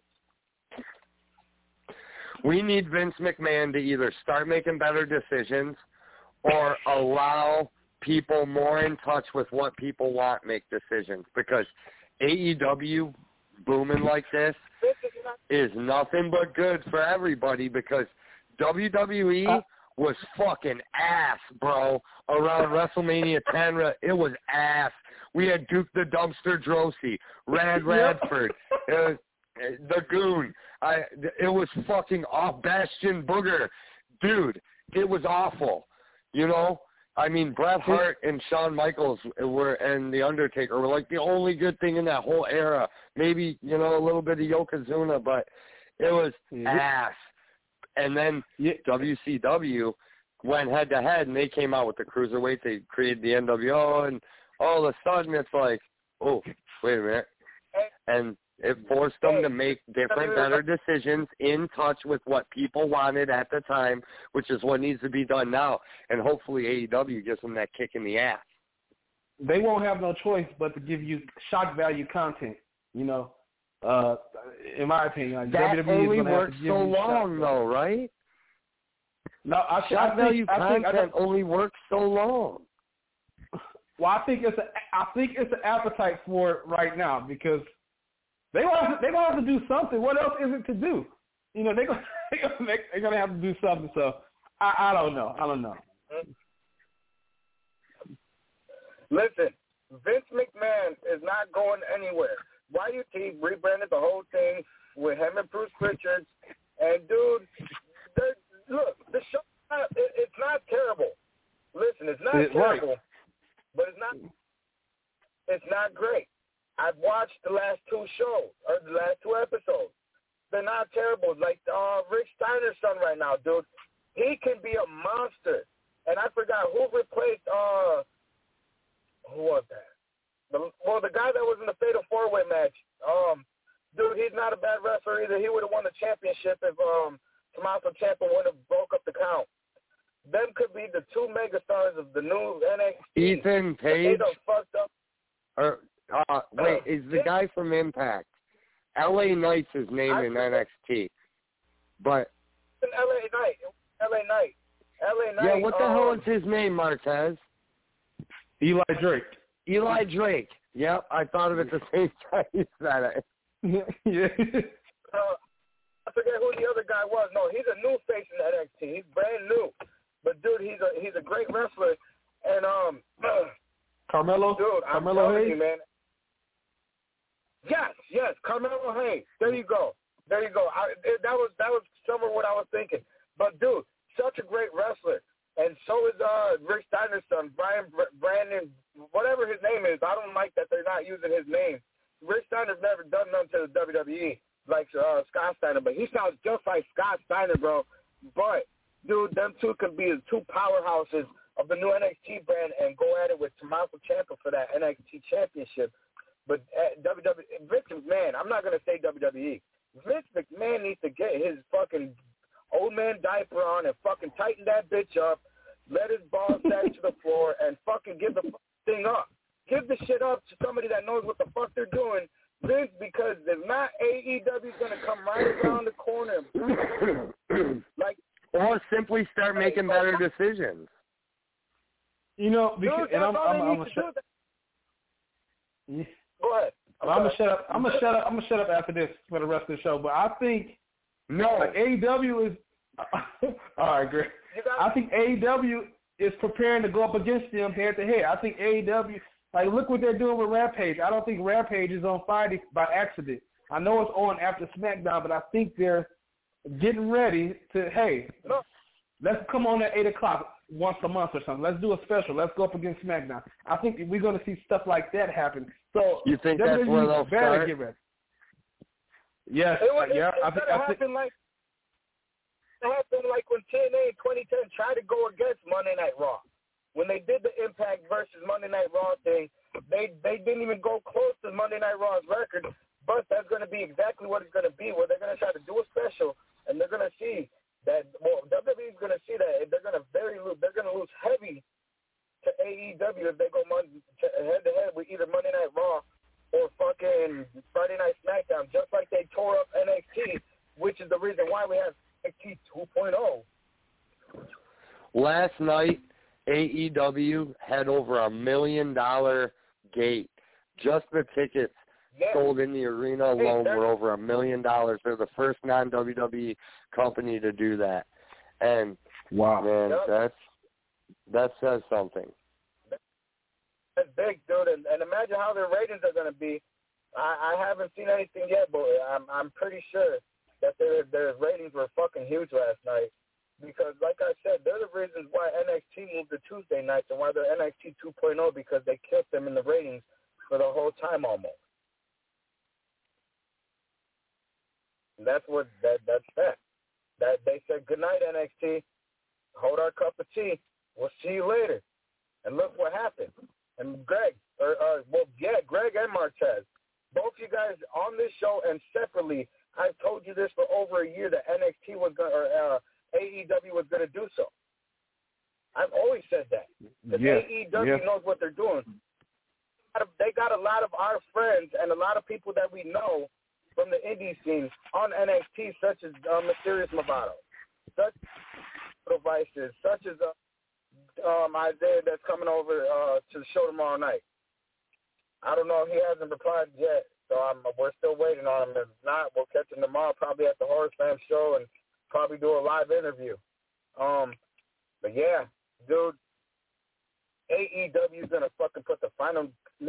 We need Vince McMahon to either start making better decisions or allow people more in touch with what people want make decisions. Because A E W booming like this is nothing but good for everybody because W W E uh, was fucking ass, bro, around WrestleMania ten. It was ass. We had Duke the Dumpster Droese, Rad Radford, it was, the Goon. I, it was fucking off. Bastion Booger. Dude, it was awful. You know? I mean, Bret Hart and Shawn Michaels were, and The Undertaker were like the only good thing in that whole era. Maybe, you know, a little bit of Yokozuna, but it was yeah. ass. And then yeah. W C W went head-to-head, and they came out with the cruiserweight. They created the N W O, and all of a sudden it's like, oh, wait a minute. And it forced them to make different, better decisions in touch with what people wanted at the time, which is what needs to be done now. And hopefully A E W gives them that kick in the ass. They won't have no choice but to give you shock value content, you know. Uh, in my opinion, like that W W E only is works so long, though, right? No, I, shock I value think, I content think, I only works so long. Well, I think it's a, I think it's an appetite for it right now because they gonna have to, they gonna have to do something. What else is it to do? You know, they gonna they're gonna have to do something. So I, I don't know. I don't know. Listen, Vince McMahon is not going anywhere. Y U T rebranded the whole thing with him and Bruce Richards. And, dude, look, the show, it, it's not terrible. Listen, it's not it, terrible, right. but it's not it's not great. I've watched the last two shows, or the last two episodes. They're not terrible. Like uh, Rick Steiner's son right now, dude. He can be a monster. And I forgot who replaced, uh, who was that? The, well, the guy that was in the Fatal four-way match. Um, dude, he's not a bad wrestler either. He would have won the championship if um, Tommaso Ciampa would have broke up the count. Them could be the two megastars of the new N X T. Ethan Page? They done fucked up. Or, uh, wait, is the guy from Impact. L A Knight's his name I in N X T. But L A Knight. L A Knight. L A Knight. Yeah, what the um, hell is his name, Marquez? Eli Drake. Eli Drake. Yep, I thought of it the same time you said it. yeah. Uh, I forget who the other guy was. No, he's a new face in N X T. He's brand new. But dude, he's a he's a great wrestler. And um, Carmelo. Dude, I'm Carmelo telling Hayes? you, man. Yes, yes, Carmelo Hayes. There you go. There you go. I, that was that was somewhere what I was thinking. But dude, such a great wrestler, and so is uh Rick Steiner's son, Brian Brandon, whatever his name is. I don't like that they're not using his name. Rick Steiner's never done nothing to the W W E like uh, Scott Steiner, but he sounds just like Scott Steiner, bro. But dude, them two could be the two powerhouses of the new N X T brand and go at it with Tommaso Ciampa for that N X T championship. But uh, W W E, Vince McMahon, I'm not going to say W W E. Vince McMahon needs to get his fucking old man diaper on and fucking tighten that bitch up, let his balls sag to the floor, and fucking give the thing up. Give the shit up to somebody that knows what the fuck they're doing, Vince, because if not, A E W's going to come right around the corner. like, Or simply start making better decisions. You know, because, dude, and I'm, I'm, I'm, I'm sh- yeah. Go ahead. I'm, I'm gonna shut up. I'm gonna shut up. I'm gonna shut up after this for the rest of the show. But I think no, like A E W is all right. Great. I think A E W is preparing to go up against them head to head. I think A E W, like, look what they're doing with Rampage. I don't think Rampage is on Friday by accident. I know it's on after SmackDown, but I think they're getting ready to, hey, no. let's come on at eight o'clock once a month or something. Let's do a special. Let's go up against SmackDown. I think we're going to see stuff like that happen. So you think that's where they'll start? Get ready. Yes, it was, uh, yeah. It, I it think, I think like it happened like when T N A in twenty ten tried to go against Monday Night Raw. When they did the Impact versus Monday Night Raw thing, they they didn't even go close to Monday Night Raw's record. But that's going to be exactly what it's going to be, where they're going to try to do a special, and they're going to see that, well, W W E is going to see that they're going to very they're going to lose heavy to A E W if they go Monday, head to head with either Monday Night Raw or fucking Friday Night SmackDown, just like they tore up N X T, which is the reason why we have N X T two point oh. Last night, A E W had over a million dollar gate. Just the tickets yeah. sold in the arena alone hey, were over a million dollars. They're the first non-W W E company to do that. And, wow, man, yep. that's, that says something. That's big, dude. And, and imagine how their ratings are going to be. I, I haven't seen anything yet, but I'm I'm pretty sure that their their ratings were fucking huge last night. Because, like I said, they're the reasons why N X T moved to Tuesday nights and why they're N X T two point oh, because they killed them in the ratings for the whole time almost. And that's what that that's that. That they said good night, N X T. Hold our cup of tea. We'll see you later. And look what happened. And Greg, or uh, well, yeah, Greg and Marquez, both you guys on this show and separately, I've told you this for over a year that N X T was going, or uh, A E W was going to do so. I've always said that. Because yes. A E W yes. knows what they're doing. They got a lot of our friends and a lot of people that we know from the indie scene on N X T, such as uh, Mysterious Movado, such as Vices, such as uh, um, Isaiah that's coming over uh, to the show tomorrow night. I don't know if he hasn't replied yet, so I'm, we're still waiting on him. If not, we'll catch him tomorrow, probably at the Horror Slam show, and probably do a live interview. Um, but yeah, dude, A E W is gonna fucking put the final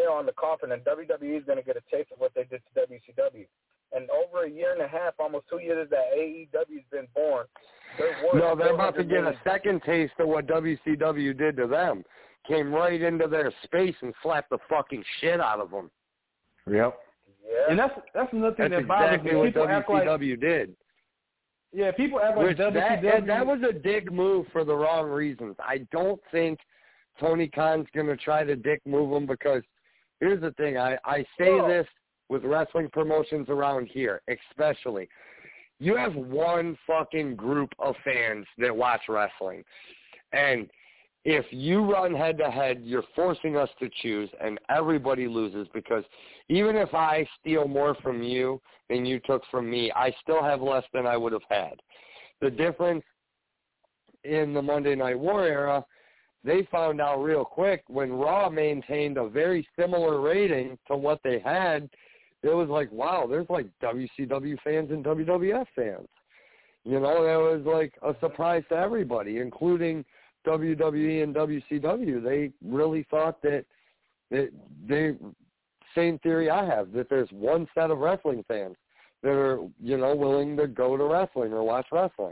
nail on the coffin, and W W E is going to get a taste of what they did to W C W. And over a year and a half, almost two years that A E W's been born, they're worth No, they're about to get million. a second taste of what W C W did to them. Came right into their space and slapped the fucking shit out of them. Yep. Yeah. And that's that's another thing That's that bothers exactly me. what People W act C W like, did. yeah, people act like Which W C W. that, that was a dick move for the wrong reasons. I don't think Tony Khan's going to try to dick move him because here's the thing. I, I say No. this with wrestling promotions around here, especially. You have one fucking group of fans that watch wrestling. And if you run head-to-head, you're forcing us to choose, and everybody loses because even if I steal more from you than you took from me, I still have less than I would have had. The difference in the Monday Night War era, they found out real quick when Raw maintained a very similar rating to what they had, it was like, wow, there's like W C W fans and W W F fans. You know, that was like a surprise to everybody, including W W E and W C W. They really thought that, that they, same theory I have, that there's one set of wrestling fans that are, you know, willing to go to wrestling or watch wrestling.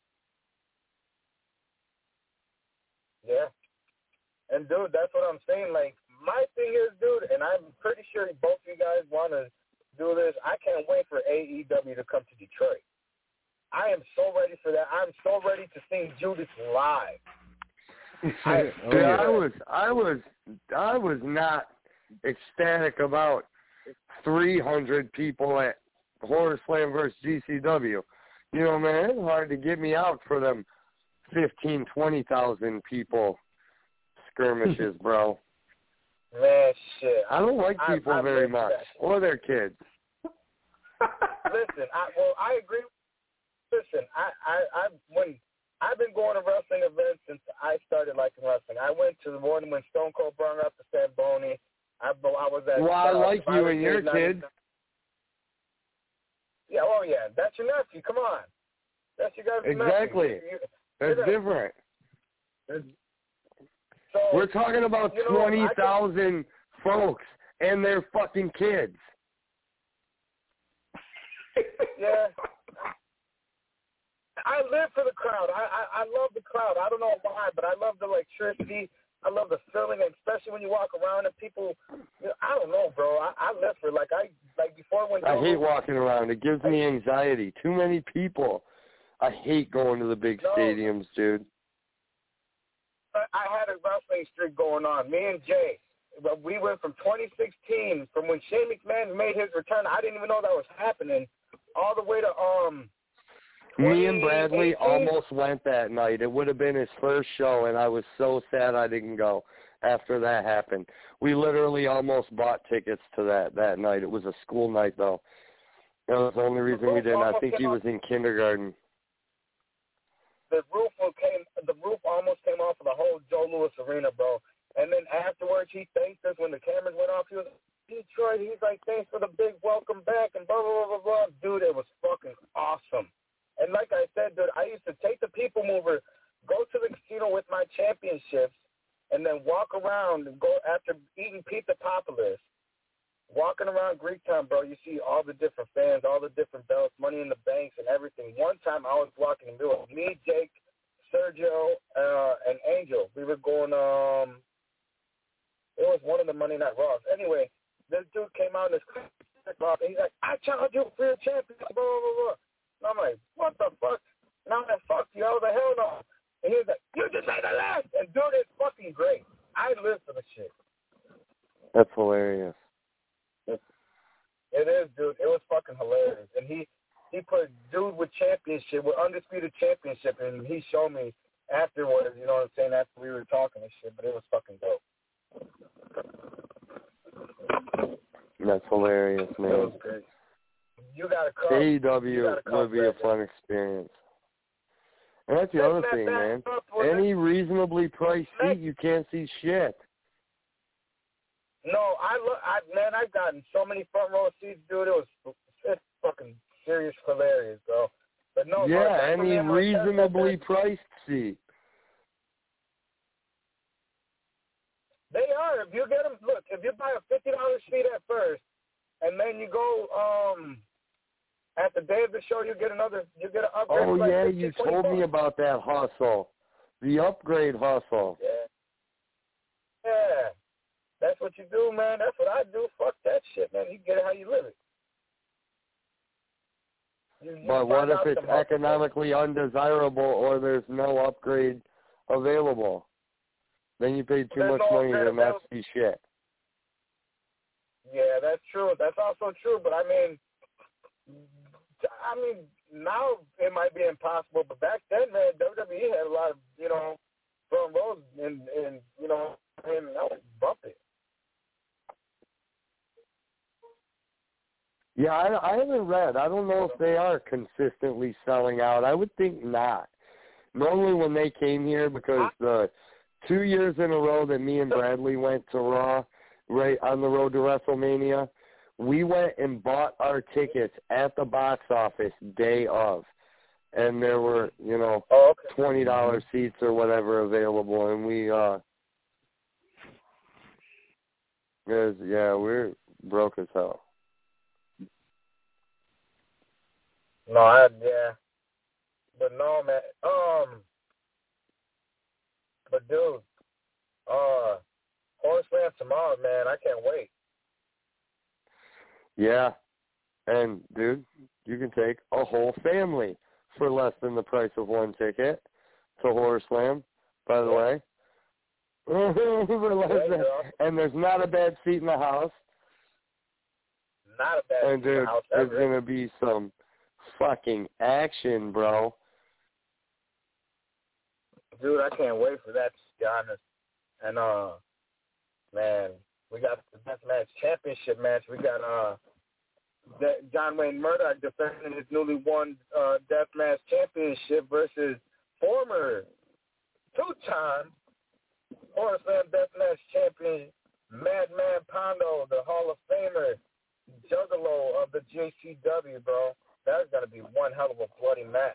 Yeah. And, dude, that's what I'm saying. Like, my thing is, dude, and I'm pretty sure both of you guys want to do this, I can't wait for A E W to come to Detroit. I am so ready for that. I'm so ready to see Judas live. I, Dude, I was, I was, I was not ecstatic about three hundred people at Horror Slam versus G C W. You know, man, it's hard to get me out for them fifteen, twenty thousand people skirmishes, bro. Man, shit. I don't like people I, I very much, or their kids. Listen, I, well, I agree. Listen, I, I, I, when I've been going to wrestling events since I started liking wrestling. I went to the one when Stone Cold brought up the Zamboni. I, I was at. Well, I uh, like you and your kids. Yeah, oh yeah, that's your nephew. Come on, that's your guys' exactly. nephew. You, that's gonna, different. So, we're talking about you know, twenty thousand folks and their fucking kids. Yeah. I live for the crowd. I, I I love the crowd. I don't know why, but I love the electricity. I love the feeling, and especially when you walk around and people. You know, I don't know, bro. I, I live for like I like before when. I hate walking around. It gives me anxiety. Too many people. I hate going to the big no, stadiums, dude. I had a wrestling streak going on. Me and Jay, we went from twenty sixteen, from when Shane McMahon made his return. I didn't even know that was happening, all the way to um. Me and Bradley almost went that night. It would have been his first show, and I was so sad I didn't go after that happened. We literally almost bought tickets to that that night. It was a school night, though. That was the only reason we didn't. I think he was in kindergarten. The roof came. The roof almost came off of the whole Joe Louis Arena, bro. And then afterwards, he thanked us when the cameras went off. He was Detroit. He's like, thanks for the big welcome back and blah blah blah blah blah. Dude, it was fucking awesome. And like I said, dude, I used to take the people mover, go to the casino with my championships, and then walk around and go after eating pizza popular. Walking around Greektown, bro, you see all the different fans, all the different belts, money in the banks and everything. One time I was walking and it was me, Jake, Sergio, uh, and Angel. We were going, um, it was one of the Monday Night Raws. Anyway, this dude came out in this and he's like, I challenge you for your champion, blah, blah, blah, blah. And I'm like, what the fuck? And I'm like, fuck you, the hell no. And he was like, you just made the last. And dude, it's fucking great. I live for the shit. That's hilarious. It is, dude. It was fucking hilarious. And he, he put dude with championship, with undisputed championship, and he showed me afterwards, you know what I'm saying, after we were talking and shit, but it was fucking dope. That's hilarious, man. It was great. You gotta come. A E W would be a fun experience. And that's the other thing, man. Any reasonably priced seat, you can't see shit. No, I look, I man, I've gotten so many front row seats, dude. It was it's fucking serious, hilarious, bro. But no, yeah, any reasonably priced seat. They are. If you get them, look, if you buy a fifty day of the show, you get another, you get an upgrade. Oh, like yeah, fifteen, you twenty told bucks. me about that hustle. The upgrade hustle. Yeah. Yeah. That's what you do, man. That's what I do. Fuck that shit, man. You get it how you live it. You, you But what if find out it's the most- economically undesirable or there's no upgrade available? Then you paid too There's much no money upgrade to not available. see shit. Yeah, that's true. That's also true. But I mean, I mean, now it might be impossible. But back then, man, W W E had a lot of, you know, front rows and, and you know, and that was bumping. Yeah, I, I haven't read. I don't know if they are consistently selling out. I would think not. Normally when they came here, because the two years in a row that me and Bradley went to Raw, right on the road to WrestleMania, we went and bought our tickets at the box office day of. And there were, you know, oh, okay. twenty dollars seats or whatever available. And we, uh, was, yeah, we're broke as hell. No, I, yeah. But no, man. Um, but dude, uh, Horse Slam tomorrow, man. I can't wait. Yeah. And, dude, you can take a whole family for less than the price of one ticket to Horror Slam, by the yeah. way. for less yeah, than, and there's not a bad seat in the house. Not a bad and, seat in dude, the house there's ever. going to be some fucking action, bro. Dude, I can't wait for that, to be honest. And, uh, man, we got the Deathmatch Championship match. We got, uh, De- John Wayne Murdoch defending his newly won uh, Deathmatch Championship versus former two-time Horror Slam Deathmatch champion Madman Pondo, the Hall of Famer, Juggalo of the J C W, bro. That's going to be one hell of a bloody match.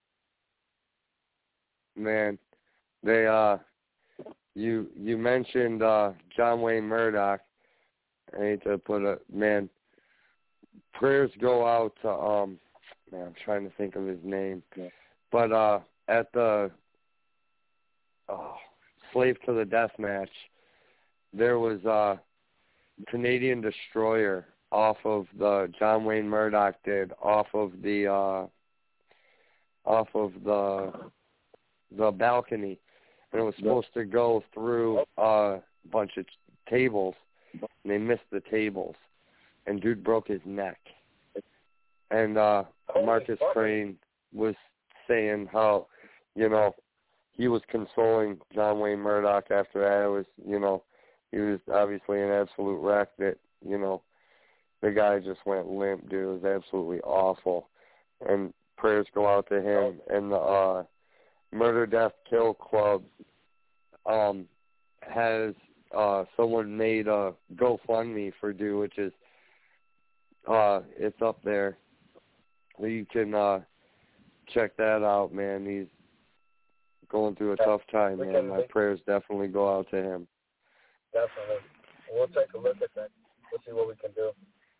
Man, they, uh, you, you mentioned, uh, John Wayne Murdoch. I hate to put a, man, prayers go out to, um, man, I'm trying to think of his name. Yeah. But, uh, at the, oh, Slave to the Death match, there was, uh, Canadian Destroyer off of the, John Wayne Murdoch did, off of the, uh, off of the, the balcony. And it was supposed to go through uh, a bunch of tables, and they missed the tables. And dude broke his neck. And uh, Marcus Crane was saying how, you know, he was consoling John Wayne Murdoch after that. It was, you know, he was obviously an absolute wreck that, you know, the guy just went limp, dude. It was absolutely awful. And prayers go out to him. And the uh, Murder, Death, Kill Club um, has uh, someone made a GoFundMe for Dew, which is, uh, it's up there. You can uh, check that out, man. He's going through a tough time, we man. can, My we, prayers definitely go out to him. Definitely. We'll take a look at that. We'll see what we can do.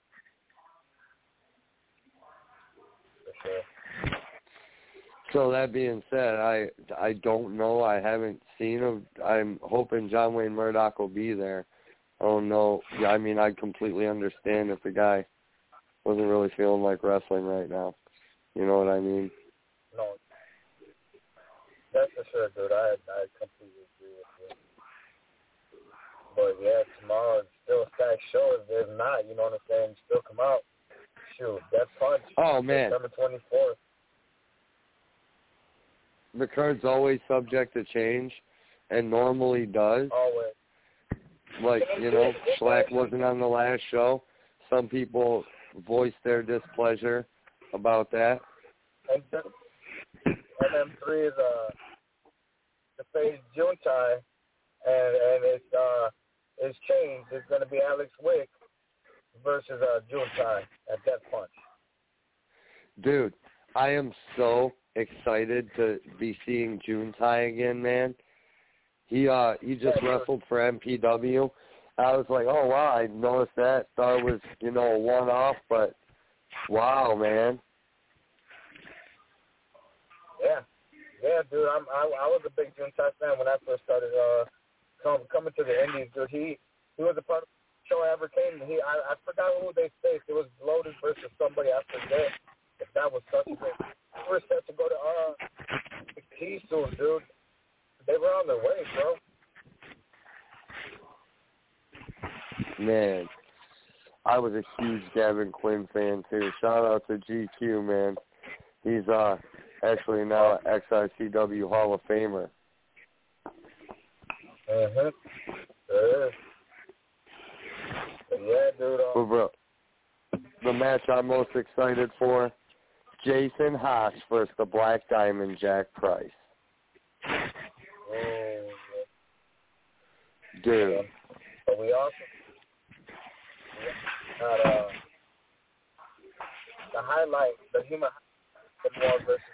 For sure. So that being said, I, I don't know. I haven't seen him. I'm hoping John Wayne Murdoch will be there. I don't know. Yeah, I mean, I completely understand if the guy wasn't really feeling like wrestling right now. You know what I mean? No. That's for sure, dude. I I completely agree with you. But, yeah, tomorrow it's still a stacked show. If there's not, you know what I'm saying, still come out. Shoot, Death Punch. Oh, man. September twenty-fourth. The card's always subject to change, and normally does. Always. Like, you know, Schlack wasn't on the last show. Some people voiced their displeasure about that. And M three is uh, the face Juntai, and and it's uh, it's changed. It's going to be Alex Wick versus uh, Juntai at Death Punch. Dude, I am so excited to be seeing Juntai again, man. He uh he just yeah, wrestled for M P W. I was like, oh wow, I noticed that. Thought it was, you know, a one off, but wow, man. Yeah, dude, I'm, I, I was a big Juntai fan when I first started uh, come, coming to the Indies, dude. He he was a part of the show I ever came. He I, I forgot who they faced. It was Lotus versus somebody. I forget. If that was such a good. We were set to go to uh, T soon, dude. They were on their way, bro. Man, I was a huge Gavin Quinn fan, too. Shout out to G Q, man. He's uh actually now an X I C W Hall of Famer. Uh-huh. Uh, yeah, dude. Um, but bro, the match I'm most excited for, Jason Haas versus the Black Diamond, Jack Price. oh, Dude. yeah. But we also got uh, the highlight, the human highlight versus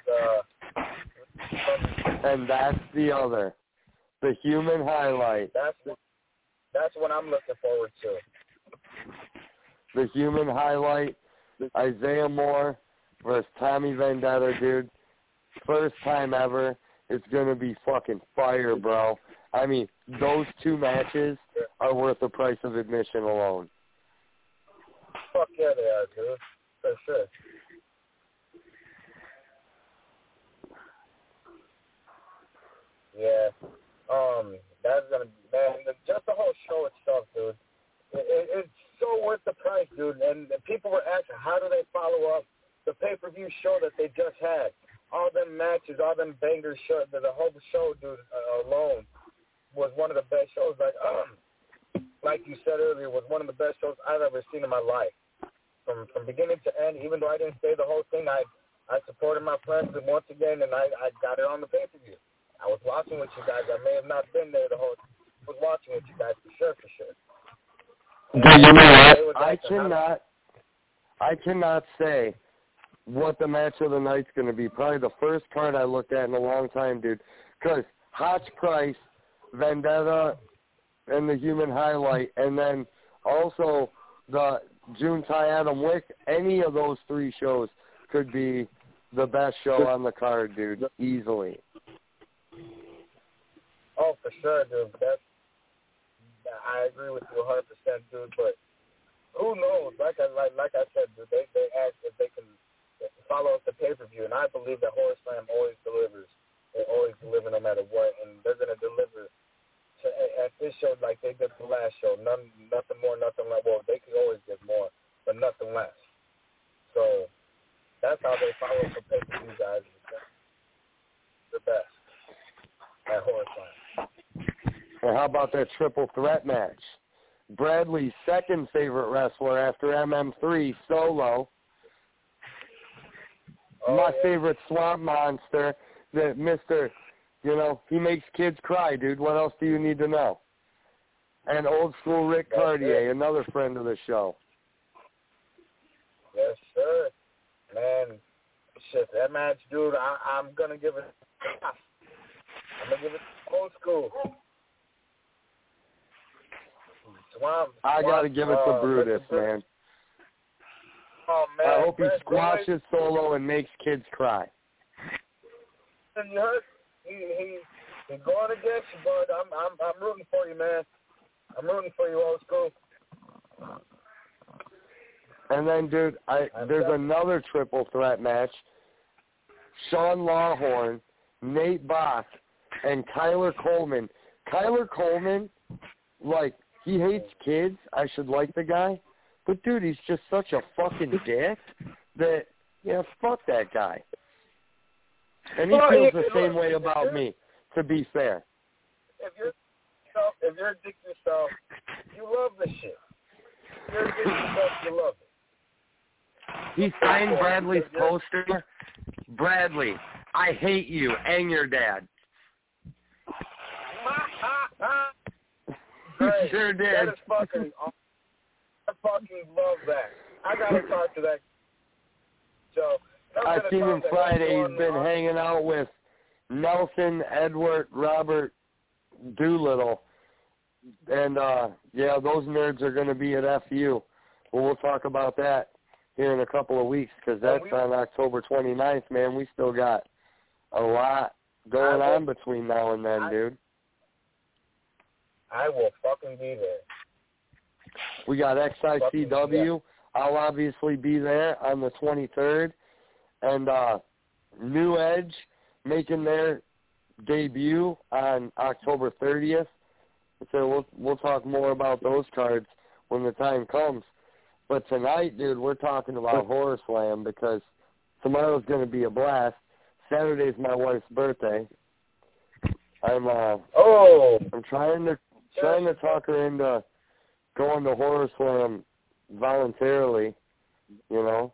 uh. And that's the other, the human highlight. That's the, that's what I'm looking forward to. The human highlight, Isaiah Moore versus Tommy Vendetta, dude. First time ever. It's going to be fucking fire, bro. I mean, those two matches are worth the price of admission alone. Fuck yeah, they are, dude. For sure. Yeah. Um, that's going to be, man, just the whole show itself, dude. It, it, it's so worth the price, dude. And people were asking, how do they follow up the pay-per-view show that they just had? All them matches, all them bangers, show, the, the whole show, dude, uh, alone was one of the best shows. Like, um, like you said earlier, was one of the best shows I've ever seen in my life. From from beginning to end, even though I didn't stay the whole thing, I I supported my friends and once again, and I, I got it on the pay-per-view. I was watching with you guys. I may have not been there the whole time. I was watching with you guys for sure, for sure. Do you know what? I cannot, I cannot say what the match of the night's going to be. Probably the first card I looked at in a long time, dude. Because Hotch Price, Vendetta, and the Human Highlight, and then also the Juntai Adam Wick, any of those three shows could be the best show on the card, dude, easily. Oh, for sure, dude. That's, I agree with you one hundred percent, dude. But who knows? Like I like like I said, dude, they they asked if they can follow up the pay per view, and I believe that Horror Slam always delivers. They always deliver no matter what, and they're gonna deliver to, at this show like they did the last show. None, nothing more, nothing less. Well, they could always give more, but nothing less. So that's how they follow up the pay per view, guys. The best at Horror Slam. And how about that triple threat match? Bradley's second favorite wrestler after M M three, Solo. Oh, My yeah. favorite swamp monster, that Mister, you know, he makes kids cry, dude. What else do you need to know? And old school Rick That's Cartier, it. another friend of the show. Yes, sir. Man, shit, that match, dude, I, I'm going to give it I'm going to give it old school. Swamp, I got to Swamp, give it to uh, Brutus, Brutus. man. Oh, man. I hope he Brad squashes Solo and makes kids cry. Bradley, you heard? He, he, he's going against you, bud. I'm, I'm, I'm rooting for you, man. I'm rooting for you, old school. And then, dude, I I'm there's definitely- another triple threat match. Sean Lawhorn, Nate Bach, and Kyler Coleman. Kyler Coleman, like, he hates kids. I should like the guy. But, dude, he's just such a fucking dick that, you know, fuck that guy. And he Well, feels if- the same look, way if about you're- me, to be fair. If you're yourself, if you're addicted to yourself, you love the shit. If you're addicted to yourself, you love it. He signed Bradley's poster. Bradley, I hate you and your dad. Hey, Sure did. That is fucking. I fucking love that. I gotta talk to that. So I seen him Friday. He's He's been hanging out with Nelson, Edward, Robert Doolittle. And, uh, yeah, those nerds are going to be at F U. Well, we'll talk about that here in a couple of weeks because that's on October twenty-ninth, man. We still got a lot, going will, on between now and then, I, dude. I will fucking be there. We got X I C W. I'll obviously be there on the twenty-third. And uh, New Edge making their debut on October thirtieth. So we'll we'll talk more about those cards when the time comes. But tonight, dude, we're talking about Horror Slam because tomorrow's going to be a blast. Saturday's my wife's birthday. I'm uh oh I'm trying to trying to talk her into going to Horror Slam voluntarily, you know.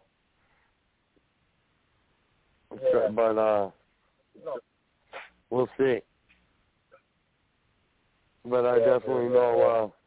yeah. But uh no. we'll see. But I Yeah, definitely yeah, know yeah. uh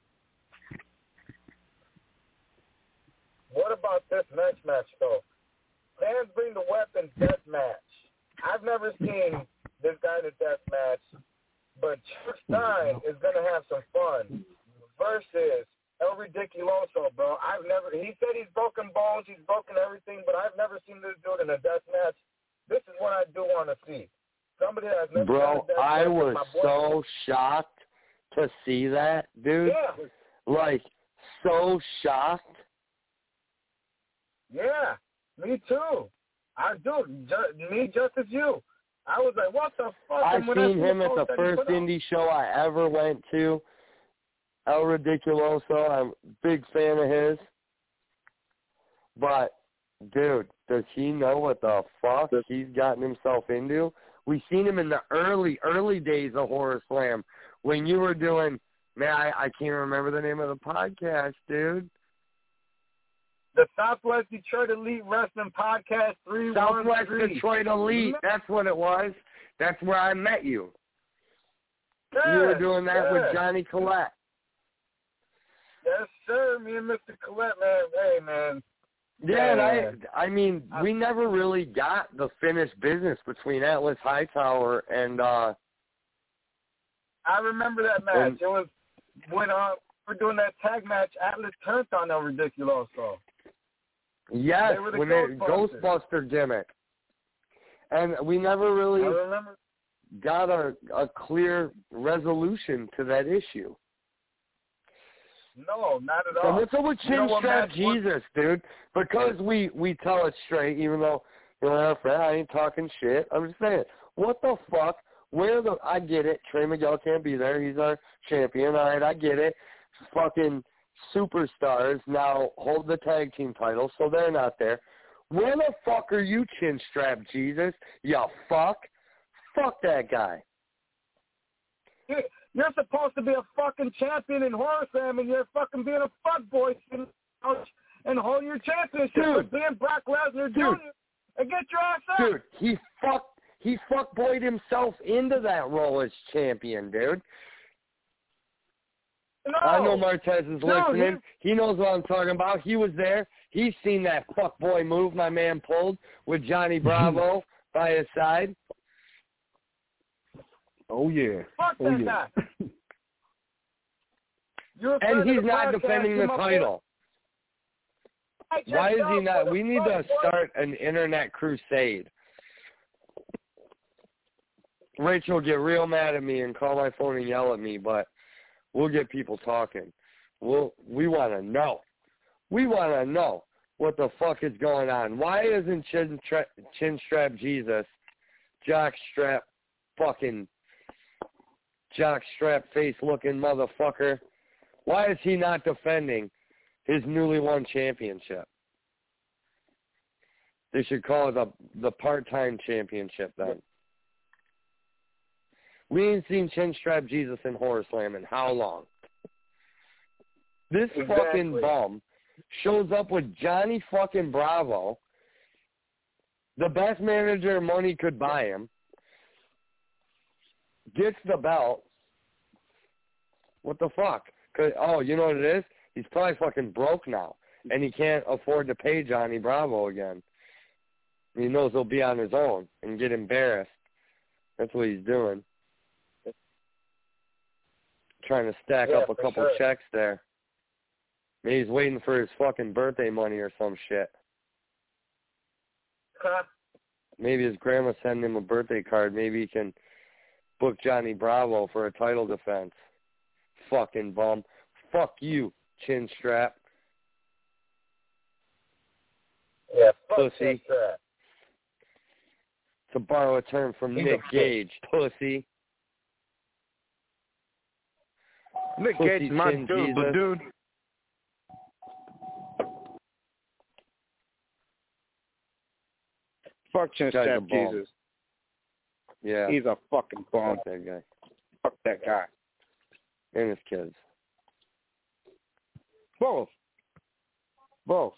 What about this next match, though? Fans bring the weapons death match. I've never seen this guy in a death match, but Chuck Stein is going to have some fun versus El Ridiculoso, bro. I've never, he said he's broken bones, he's broken everything, but I've never seen this dude in a death match. This is what I do want to see. Somebody that has never Bro, done a death I match, was my boy. so shocked to see that, dude. Yeah. Like, so shocked. Yeah, me too. I do. Ju- me just as you. I was like, what the fuck? I And when seen I him at the post that he first put out- indie show I ever went to. El Ridiculoso, I'm a big fan of his. But, dude, does he know what the fuck he's gotten himself into? We seen him in the early, early days of Horror Slam when you were doing, man, I, I can't remember the name of the podcast, dude. The Southwest Detroit Elite Wrestling Podcast three one three. Southwest Detroit Elite, that's what it was. That's where I met you. Yes, You were doing that yes. with Johnny Collette. Yes, sir. Me and Mister Collette, man. Hey, man. Yeah, and I, Man. I mean, we never really got the finished business between Atlas Hightower and, uh, I remember that match. And- it was when uh, we were doing that tag match, Atlas turned on El Ridiculoso. yes, They were the when they Ghostbusters. Ghostbuster gimmick. And we never I really remember. got a, a clear resolution to that issue. No, not at So all. what's up with You know Chin what Strap match was- Jesus, dude? Because we, we tell it straight, even though, you know, friend, I ain't talking shit. I'm just saying, what the fuck? Where the, I get it. Trey Miguel can't be there. He's our champion. All right, I get it. Fucking superstars now hold the tag team title, so they're not there. Where the fuck are you, Chin Strap Jesus? You fuck. Fuck that guy. You- You're supposed to be a fucking champion in Horror Slam, and you're fucking being a fuckboy sitting out and hold your championship Dude. with being Brock Lesnar Dude. Junior And get your ass up. Dude, he fucked, he fuckboyed himself into that role as champion, dude. No. I know Martez is No, listening. He knows what I'm talking about. He was there. He's seen that fuckboy move my man pulled with Johnny Bravo by his side. Oh, yeah. Fuck Oh, that yeah. guy. You're a friend And of he's the not podcast, defending you're the my title. boy. Hey, Why check is it he out. not? What We the need fuck, to boy? start an internet crusade. Rachel will get real mad at me and call my phone and yell at me, but we'll get people talking. We'll, we want to know. We want to know what the fuck is going on. Why isn't Chin, tra- chin Strap Jesus, jock strap fucking jock strap face looking motherfucker, why is he not defending his newly won championship? They should call it the the part-time championship then. We ain't seen Chin Strap Jesus in Horror Slam in how long? This Exactly. fucking bum shows up with Johnny fucking Bravo, the best manager money could buy him, gets the belt. What the fuck? 'Cause, oh, you know what it is? He's probably fucking broke now, and he can't afford to pay Johnny Bravo again. He knows he'll be on his own and get embarrassed. That's what he's doing. Trying to stack Yeah, up a for couple sure. checks there. Maybe he's waiting for his fucking birthday money or some shit. Huh? maybe his grandma sent him a birthday card. Maybe he can book Johnny Bravo for a title defense. Fucking bum. Fuck you, chin strap. Yeah, fuck Pussy. chin strap. To borrow a term from He's Nick a Gage, pussy. Nick Pussy Gage is my chin dude, but Jesus. dude. Fuck Chin Guy's a Strap bum. Jesus. Yeah. He's a fucking bum. Fuck that guy. Fuck that guy. And his kids. Both. Both.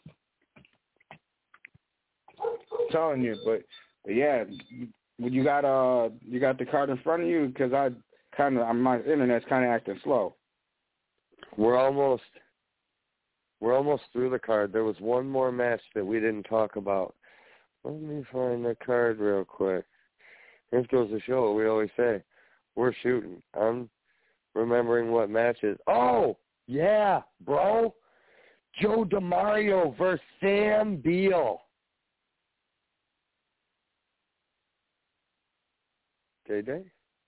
I'm telling you, but, but yeah, you, you got uh you got the card in front of you because I kind of my internet's kind of acting slow. We're almost we're almost through the card. There was one more match that we didn't talk about. Let me find the card real quick. This goes to show what we always say. We're shooting. I'm remembering what matches. Oh, yeah, bro. Joe DeMario versus Sam Beal. Day-Day?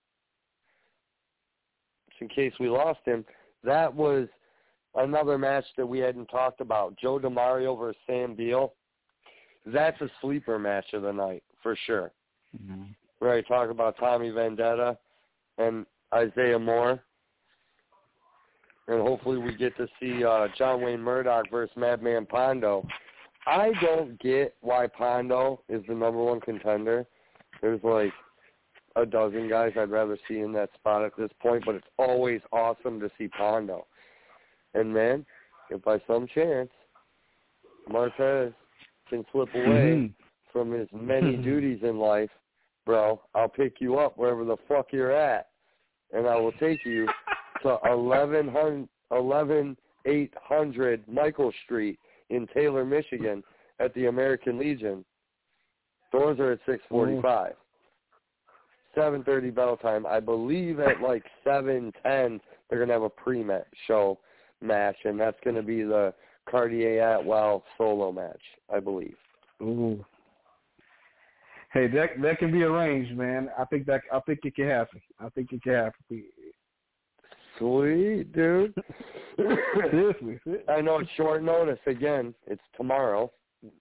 In case we lost him, that was another match that we hadn't talked about. Joe DeMario versus Sam Beal. That's a sleeper match of the night, for sure. Mm-hmm. We already talked about Tommy Vendetta and Isaiah Moore. And hopefully we get to see uh, John Wayne Murdoch versus Madman Pondo. I don't get why Pondo is the number one contender. There's like a dozen guys I'd rather see in that spot at this point, but it's always awesome to see Pondo. And, man, if by some chance Marquez can slip away mm-hmm. from his many duties in life, bro, I'll pick you up wherever the fuck you're at, and I will take you to eleven eight hundred Michael Street in Taylor, Michigan at the American Legion. Doors are at six forty-five. seven thirty bell time. I believe at like seven ten they're going to have a pre-show match, and that's going to be the Cartier Atwell solo match, I believe. Ooh. Hey, that that can be arranged, man. I think that I think it can happen. I think it can happen. Sweet, dude. Seriously. I know it's short notice. Again, it's tomorrow.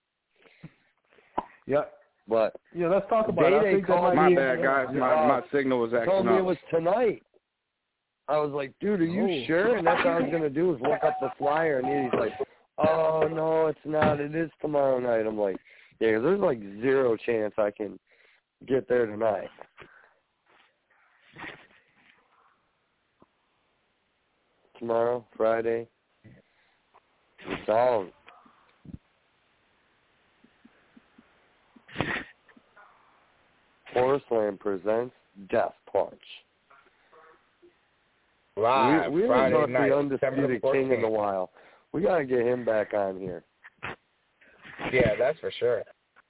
Yeah. But yeah, let's talk about Day it. I Day think that called might My be, bad, guys. My uh, my signal was acting told me up. it was tonight. I was like, dude, are you Oh. sure? And that's all I was going to do is look up the flyer. And he's like, oh, no, it's not. It is tomorrow night. I'm like, yeah, there's like zero chance I can get there tonight. Tomorrow, Friday, it's on. Horror Slam presents Death Punch. Live, we we Friday haven't talked night, the Undisputed King in a while. We got to get him back on here. Yeah, that's for sure.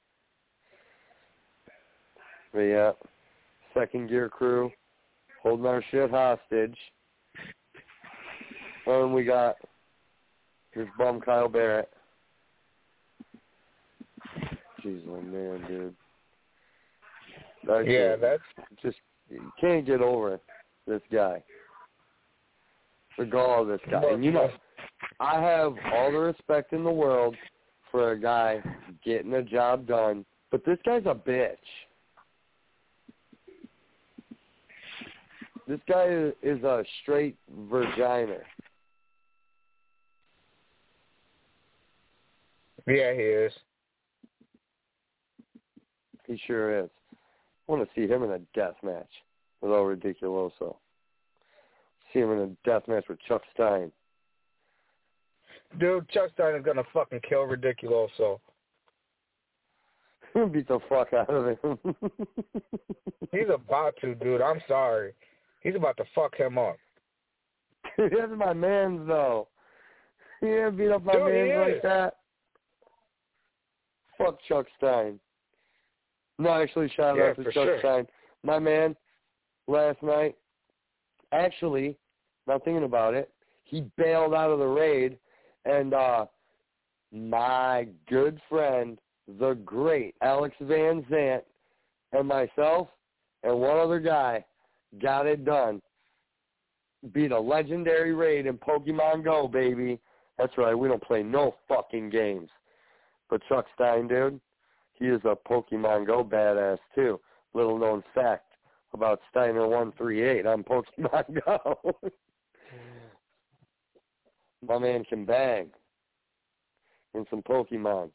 But yeah, Second Gear Crew holding our shit hostage. And we got his bum Kyle Barrett. Jeez, oh man, dude. That Yeah, kid, that's just you can't get over this guy. The gall of this guy. And you know, I have all the respect in the world for a guy getting a job done, but this guy's a bitch. This guy is, is a straight virginer. yeah, he is. He sure is. I want to see him in a death match with El Ridiculoso. See him in a death match with Chuck Stein. Dude, Chuck Stein is gonna fucking kill Ridiculoso. Beat the fuck out of him. He's about to, dude. I'm sorry. He's about to fuck him up. That's my man, though. He didn't beat up my Dude, man like is. that. Fuck Chuck Stein. No, actually, shout Yeah, out to for Chuck sure. Stein. My man, last night, actually, not thinking about it, he bailed out of the raid, and uh, my good friend the great Alex Van Zant, and myself and one other guy got it done. Beat a legendary raid in Pokemon Go, baby. That's right, we don't play no fucking games. But Chuck Stein, dude, he is a Pokemon Go badass, too. Little known fact about Steiner one three eight on Pokemon Go. My man can bang in some Pokemon.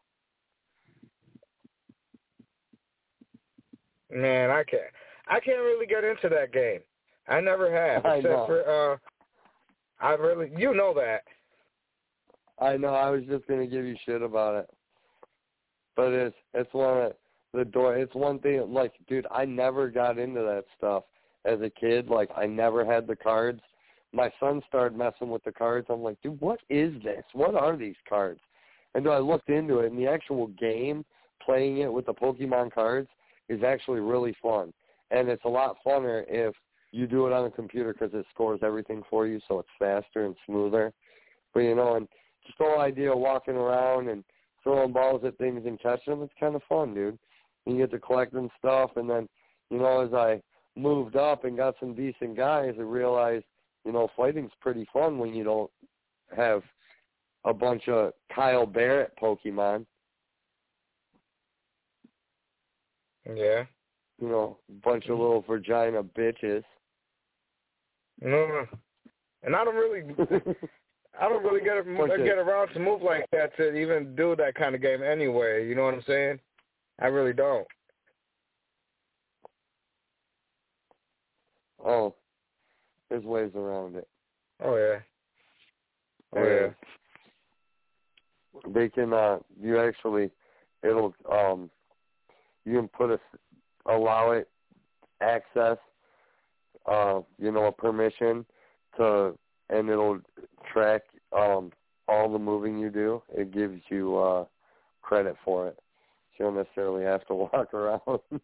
Man, I can't. I can't really get into that game. I never have, I except know. for uh, I really, you know that. I know. I was just gonna give you shit about it, but it's it's one of the door. It's one thing. Like, dude, I never got into that stuff as a kid. Like, I never had the cards. My son started messing with the cards. I'm like, dude, what is this? What are these cards? And then I looked into it, and the actual game, playing it with the Pokemon cards, is actually really fun. And it's a lot funner if you do it on a computer because it scores everything for you, so it's faster and smoother. But, you know, and just the whole idea of walking around and throwing balls at things and catching them, it's kind of fun, dude. You get to collecting stuff, and then, you know, as I moved up and got some decent guys, I realized, you know, fighting's pretty fun when you don't have a bunch of Kyle Barrett Pokemon. Yeah. You know, a bunch of little vagina bitches. No, and I don't really, I don't really get get around to move like that to even do that kind of game anyway. You know what I'm saying? I really don't. Oh, there's ways around it. Oh yeah. Oh yeah. They can. Uh, you actually, it'll. Um, you can put a, allow it access. Uh, you know, a permission to, and it'll track um, all the moving you do. It gives you uh, credit for it. So you don't necessarily have to walk around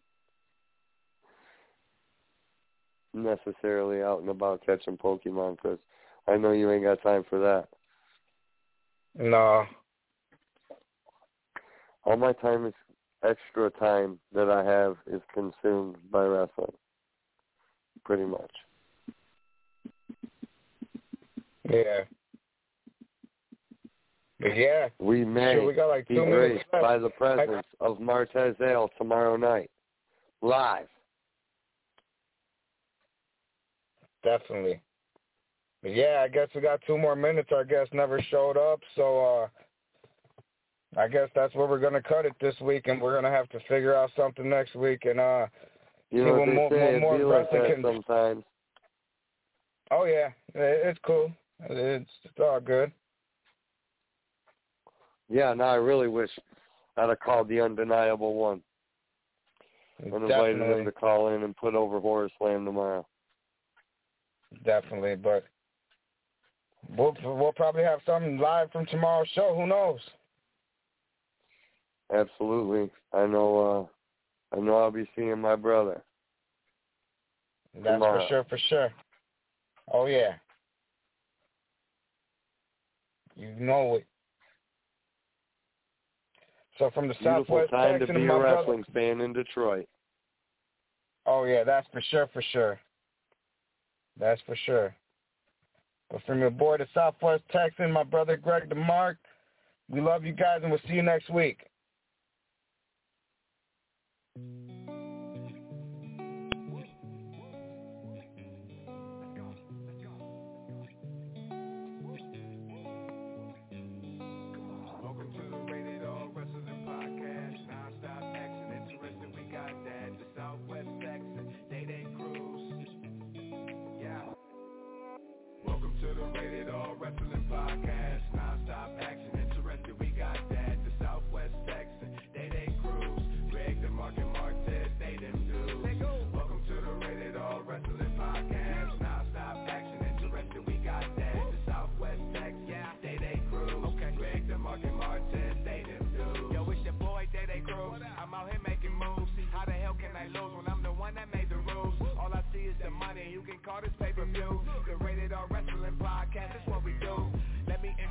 necessarily out and about catching Pokemon, because I know you ain't got time for that. No. All my time is extra time that I have is consumed by wrestling. Pretty much. Yeah. But yeah. We may sure, we got like be two graced minutes by the presence I, of Martez Ale tomorrow night. Live. Definitely. But yeah, I guess we got two more minutes. Our guest never showed up, so uh, I guess that's where we're going to cut it this week, and we're going to have to figure out something next week. And uh, you know what they more, say, more, it be more like that can... sometimes. Oh, yeah. It's cool. It's, it's all good. Yeah, no, I really wish I'd have called the undeniable one and invited Definitely. him to call in and put over Horror Slam tomorrow. Definitely, but we'll, we'll probably have something live from tomorrow's show. Who knows? Absolutely. I know uh, I know I'll be seeing my brother. That's tomorrow. for sure, for sure. Oh, yeah. You know it. So from the Beautiful Southwest time Texan, to be my a wrestling brother... fan in Detroit. Oh, yeah, that's for sure, for sure. That's for sure. But from your boy, the Southwest Texan, my brother Greg DeMarc, we love you guys, and we'll see you next week. Call this pay-per-view, the Rated R Wrestling Podcast, that's what we do. Let me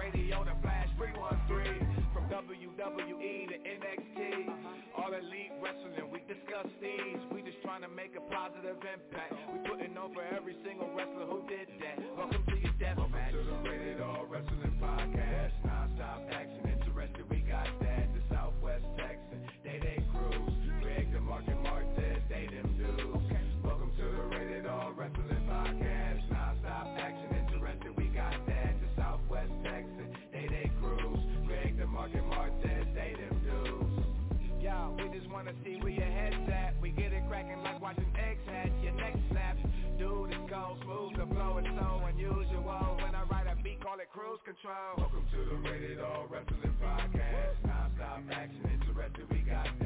radio, the Flash three one three. From W W E to N X T, all elite wrestling, we discuss these. We just trying to make a positive impact. We putting over every single wrestler who did that. Welcome to your death match. Welcome to the Rated R Wrestling Podcast. Non-stop action, interested, we got that. The Southwest Texan, Day Day Cruise. Greg the Market Martez, they them dudes. Welcome to the Rated R Wrestling Podcast. Non-stop action, interested, we got that. The Southwest Texan, Day Day Cruise. Greg the Market Martez, they them dudes. Yo, we just wanna see where your head's at. We get it cracking like watching eggs hatch. Your neck snaps. Dude, it's cold, smooth, the flow is so unusual. When I write a beat, call it cruise control. Welcome to the Rated R Wrestling Podcast. Non-stop action, interested, we got